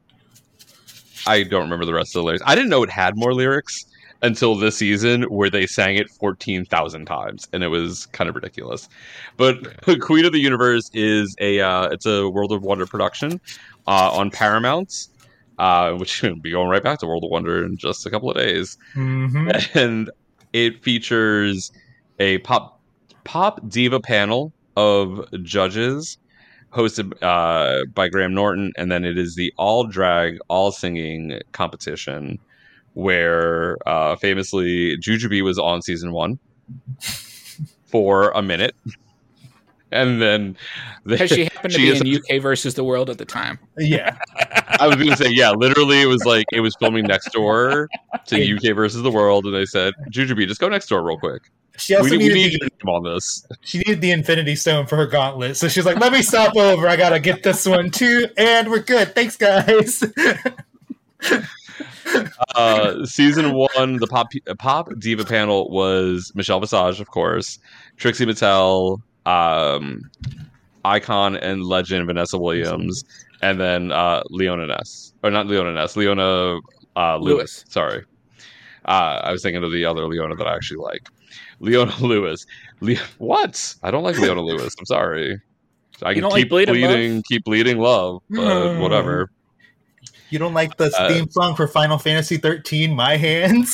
I don't remember the rest of the lyrics. I didn't know it had more lyrics until this season, where they sang it 14,000 times, and it was kind of ridiculous. But Queen of the Universe is it's a World of Wonder production on Paramount, which will be going right back to World of Wonder in just a couple of days. Mm-hmm. And it features a pop diva panel of judges hosted by Graham Norton, and then it is the all drag, all singing competition where famously Jujubee was on season 1 for a minute, and then because she happened to be in UK versus the world at the time. Yeah, I was going to say literally it was filming next door to UK versus the world, and they said, Jujubee, just go next door real quick. She also needed on this. She needed the Infinity Stone for her gauntlet, so she's like, "Let me stop over. I gotta get this one too, and we're good. Thanks, guys." Season 1, the pop diva panel was Michelle Visage, of course, Trixie Mattel, icon and legend Vanessa Williams, and then Leona Lewis. Sorry, I was thinking of the other Leona that I actually like. Leona Lewis. What? I don't like Leona Lewis. I'm sorry. I can keep bleeding love, but whatever. You don't like the theme song for Final Fantasy 13, My Hands?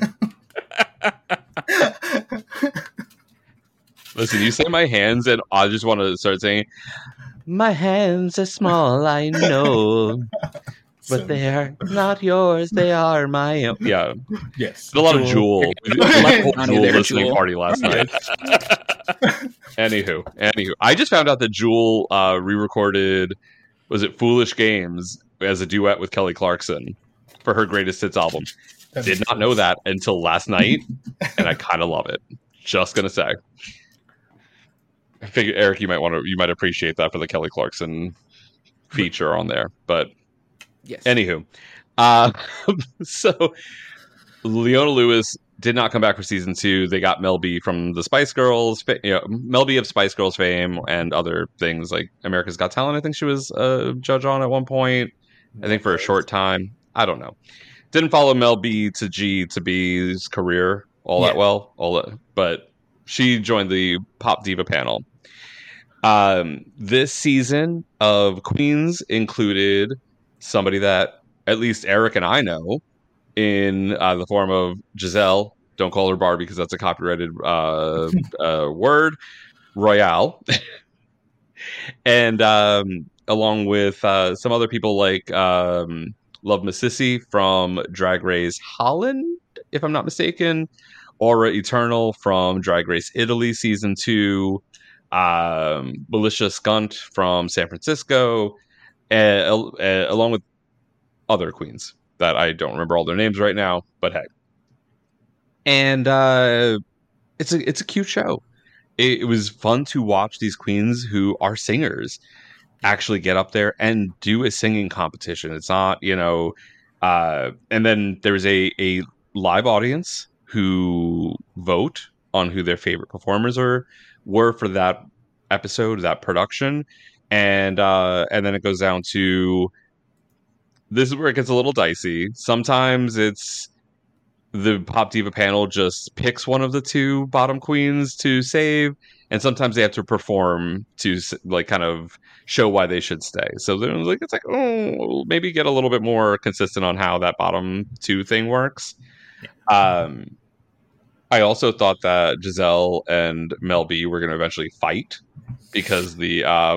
Listen, you say my hands, and I just want to start saying, my hands are small, I know. But they are not yours, they are my own. Yeah. Yes. A lot of Jewel. We had a whole Jewel listening party last night. Anywho. I just found out that Jewel re-recorded, was it Foolish Games, as a duet with Kelly Clarkson for her Greatest Hits album. Did not know that until last night, and I kind of love it. Just going to say. I figure, Eric, you might appreciate that for the Kelly Clarkson feature on there, but yes. Anywho, so Leona Lewis did not come back for season 2. They got Mel B from the Spice Girls, Mel B of Spice Girls fame and other things like America's Got Talent. I think she was a judge on at one point. I think for a short time. I don't know. Didn't follow Mel B to G to B's career that well. But she joined the Pop Diva panel. This season of Queens included somebody that at least Eric and I know in the form of Giselle. Don't call her Barbie because that's a copyrighted word. Royale, and along with some other people like Love Mississippi from Drag Race Holland, if I'm not mistaken, Aura Eternal from Drag Race Italy Season 2, Militia Skunt from San Francisco, along with other queens that I don't remember all their names right now, but hey. And it's a cute show. It was fun to watch these queens who are singers actually get up there and do a singing competition. It's not, and then there's a live audience who vote on who their favorite performers were for that episode, that production. And then it goes down to, this is where it gets a little dicey. Sometimes it's the Pop Diva panel just picks one of the two bottom queens to save, and sometimes they have to perform to like kind of show why they should stay. So they're like, it's like, oh, maybe get a little bit more consistent on how that bottom two thing works. Yeah. I also thought that Giselle and Mel B were going to eventually fight, because that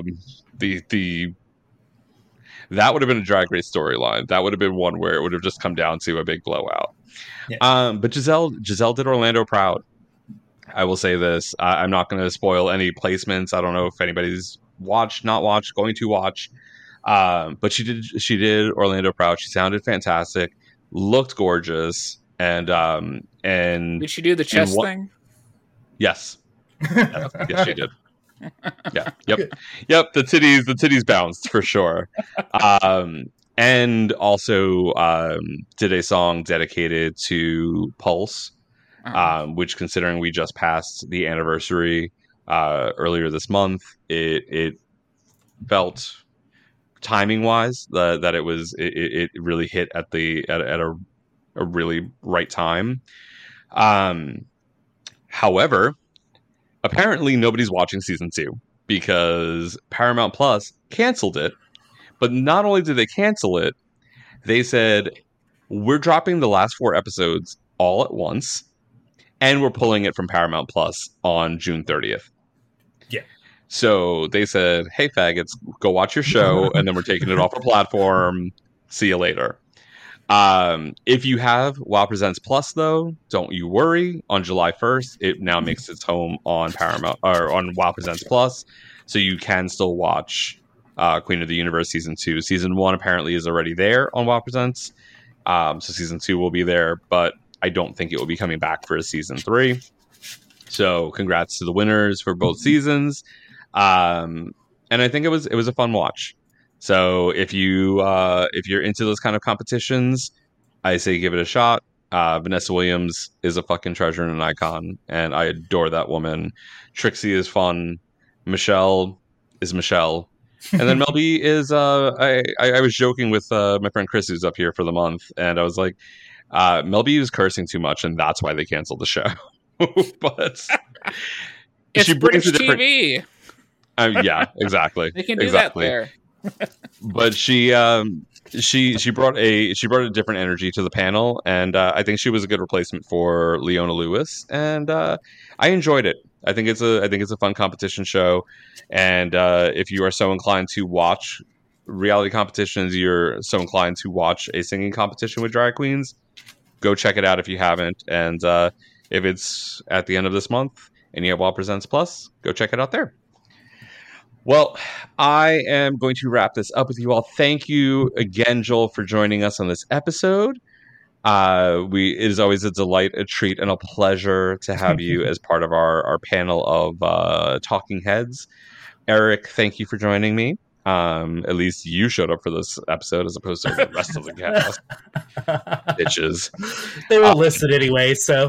would have been a Drag Race storyline. That would have been one where it would have just come down to a big blowout. Yeah. But Giselle did Orlando proud. I will say this. I'm not going to spoil any placements. I don't know if anybody's going to watch. But she did Orlando proud. She sounded fantastic, looked gorgeous, and did she do the chest thing? Yes. Yes, she did. Yeah. Yep. The titties bounced for sure. And also did a song dedicated to Pulse, which, considering we just passed the anniversary earlier this month, it felt timing wise that it really hit at a really right time. However, apparently nobody's watching season 2 because Paramount Plus canceled it. But not only did they cancel it, they said, we're dropping the last 4 episodes all at once, and we're pulling it from Paramount Plus on June 30th. Yeah. So they said, hey, faggots, go watch your show, and then we're taking it off the platform. See you later. If you have WoW Presents Plus, though, don't you worry. On July 1st, it now makes its home on Paramount or on WoW Presents Plus, so you can still watch Queen of the Universe Season 2. Season 1 apparently is already there on WoW Presents, so Season 2 will be there, but I don't think it will be coming back for a Season 3. So congrats to the winners for both seasons, and I think it was a fun watch. So if you're into those kind of competitions, I say give it a shot. Vanessa Williams is a fucking treasure and an icon, and I adore that woman. Trixie is fun. Michelle is Michelle. And then Mel B is I was joking with my friend Chris, who's up here for the month, and I was like, Mel B was cursing too much, and that's why they canceled the show. But it's British TV. Yeah, exactly. They can do that there. But she brought a different energy to the panel, and I think she was a good replacement for Leona Lewis, and I enjoyed it. I think it's a fun competition show, and if you are so inclined to watch reality competitions, you're so inclined to watch a singing competition with drag queens, go check it out if you haven't. And if it's at the end of this month and you have WoW Presents Plus, go check it out there. Well, I am going to wrap this up with you all. Thank you again, Joel, for joining us on this episode. It is always a delight, a treat, and a pleasure to have you as part of our panel of talking heads. Eric, thank you for joining me. At least you showed up for this episode as opposed to the rest of the cast. Bitches. They were listed anyway, so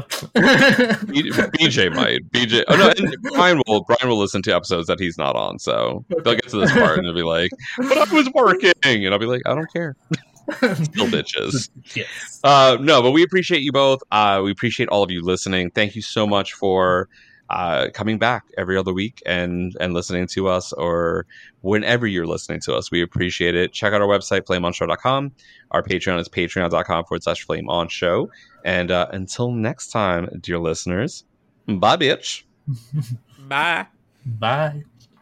BJ might. BJ. Oh no, and Brian will listen to episodes that he's not on, so they'll get to this part and they'll be like, "But I was working," and I'll be like, "I don't care." Still bitches. Yes. No, but we appreciate you both. We appreciate all of you listening. Thank you so much for coming back every other week and listening to us, or whenever you're listening to us. We appreciate it. Check out our website, flameonshow.com. Our Patreon is patreon.com/flameonshow. And until next time, dear listeners, bye, bitch. Bye. Bye.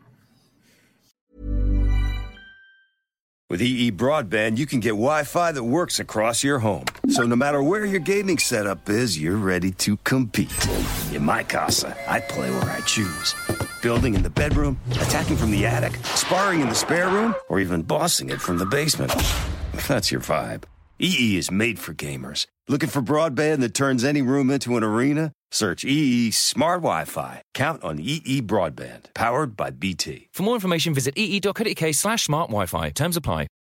With EE Broadband, you can get Wi-Fi that works across your home. So no matter where your gaming setup is, you're ready to compete. In my casa, I play where I choose. Building in the bedroom, attacking from the attic, sparring in the spare room, or even bossing it from the basement. That's your vibe. EE is made for gamers. Looking for broadband that turns any room into an arena? Search EE Smart Wi-Fi. Count on EE Broadband. Powered by BT. For more information, visit ee.co.uk/smartwifi. Terms apply.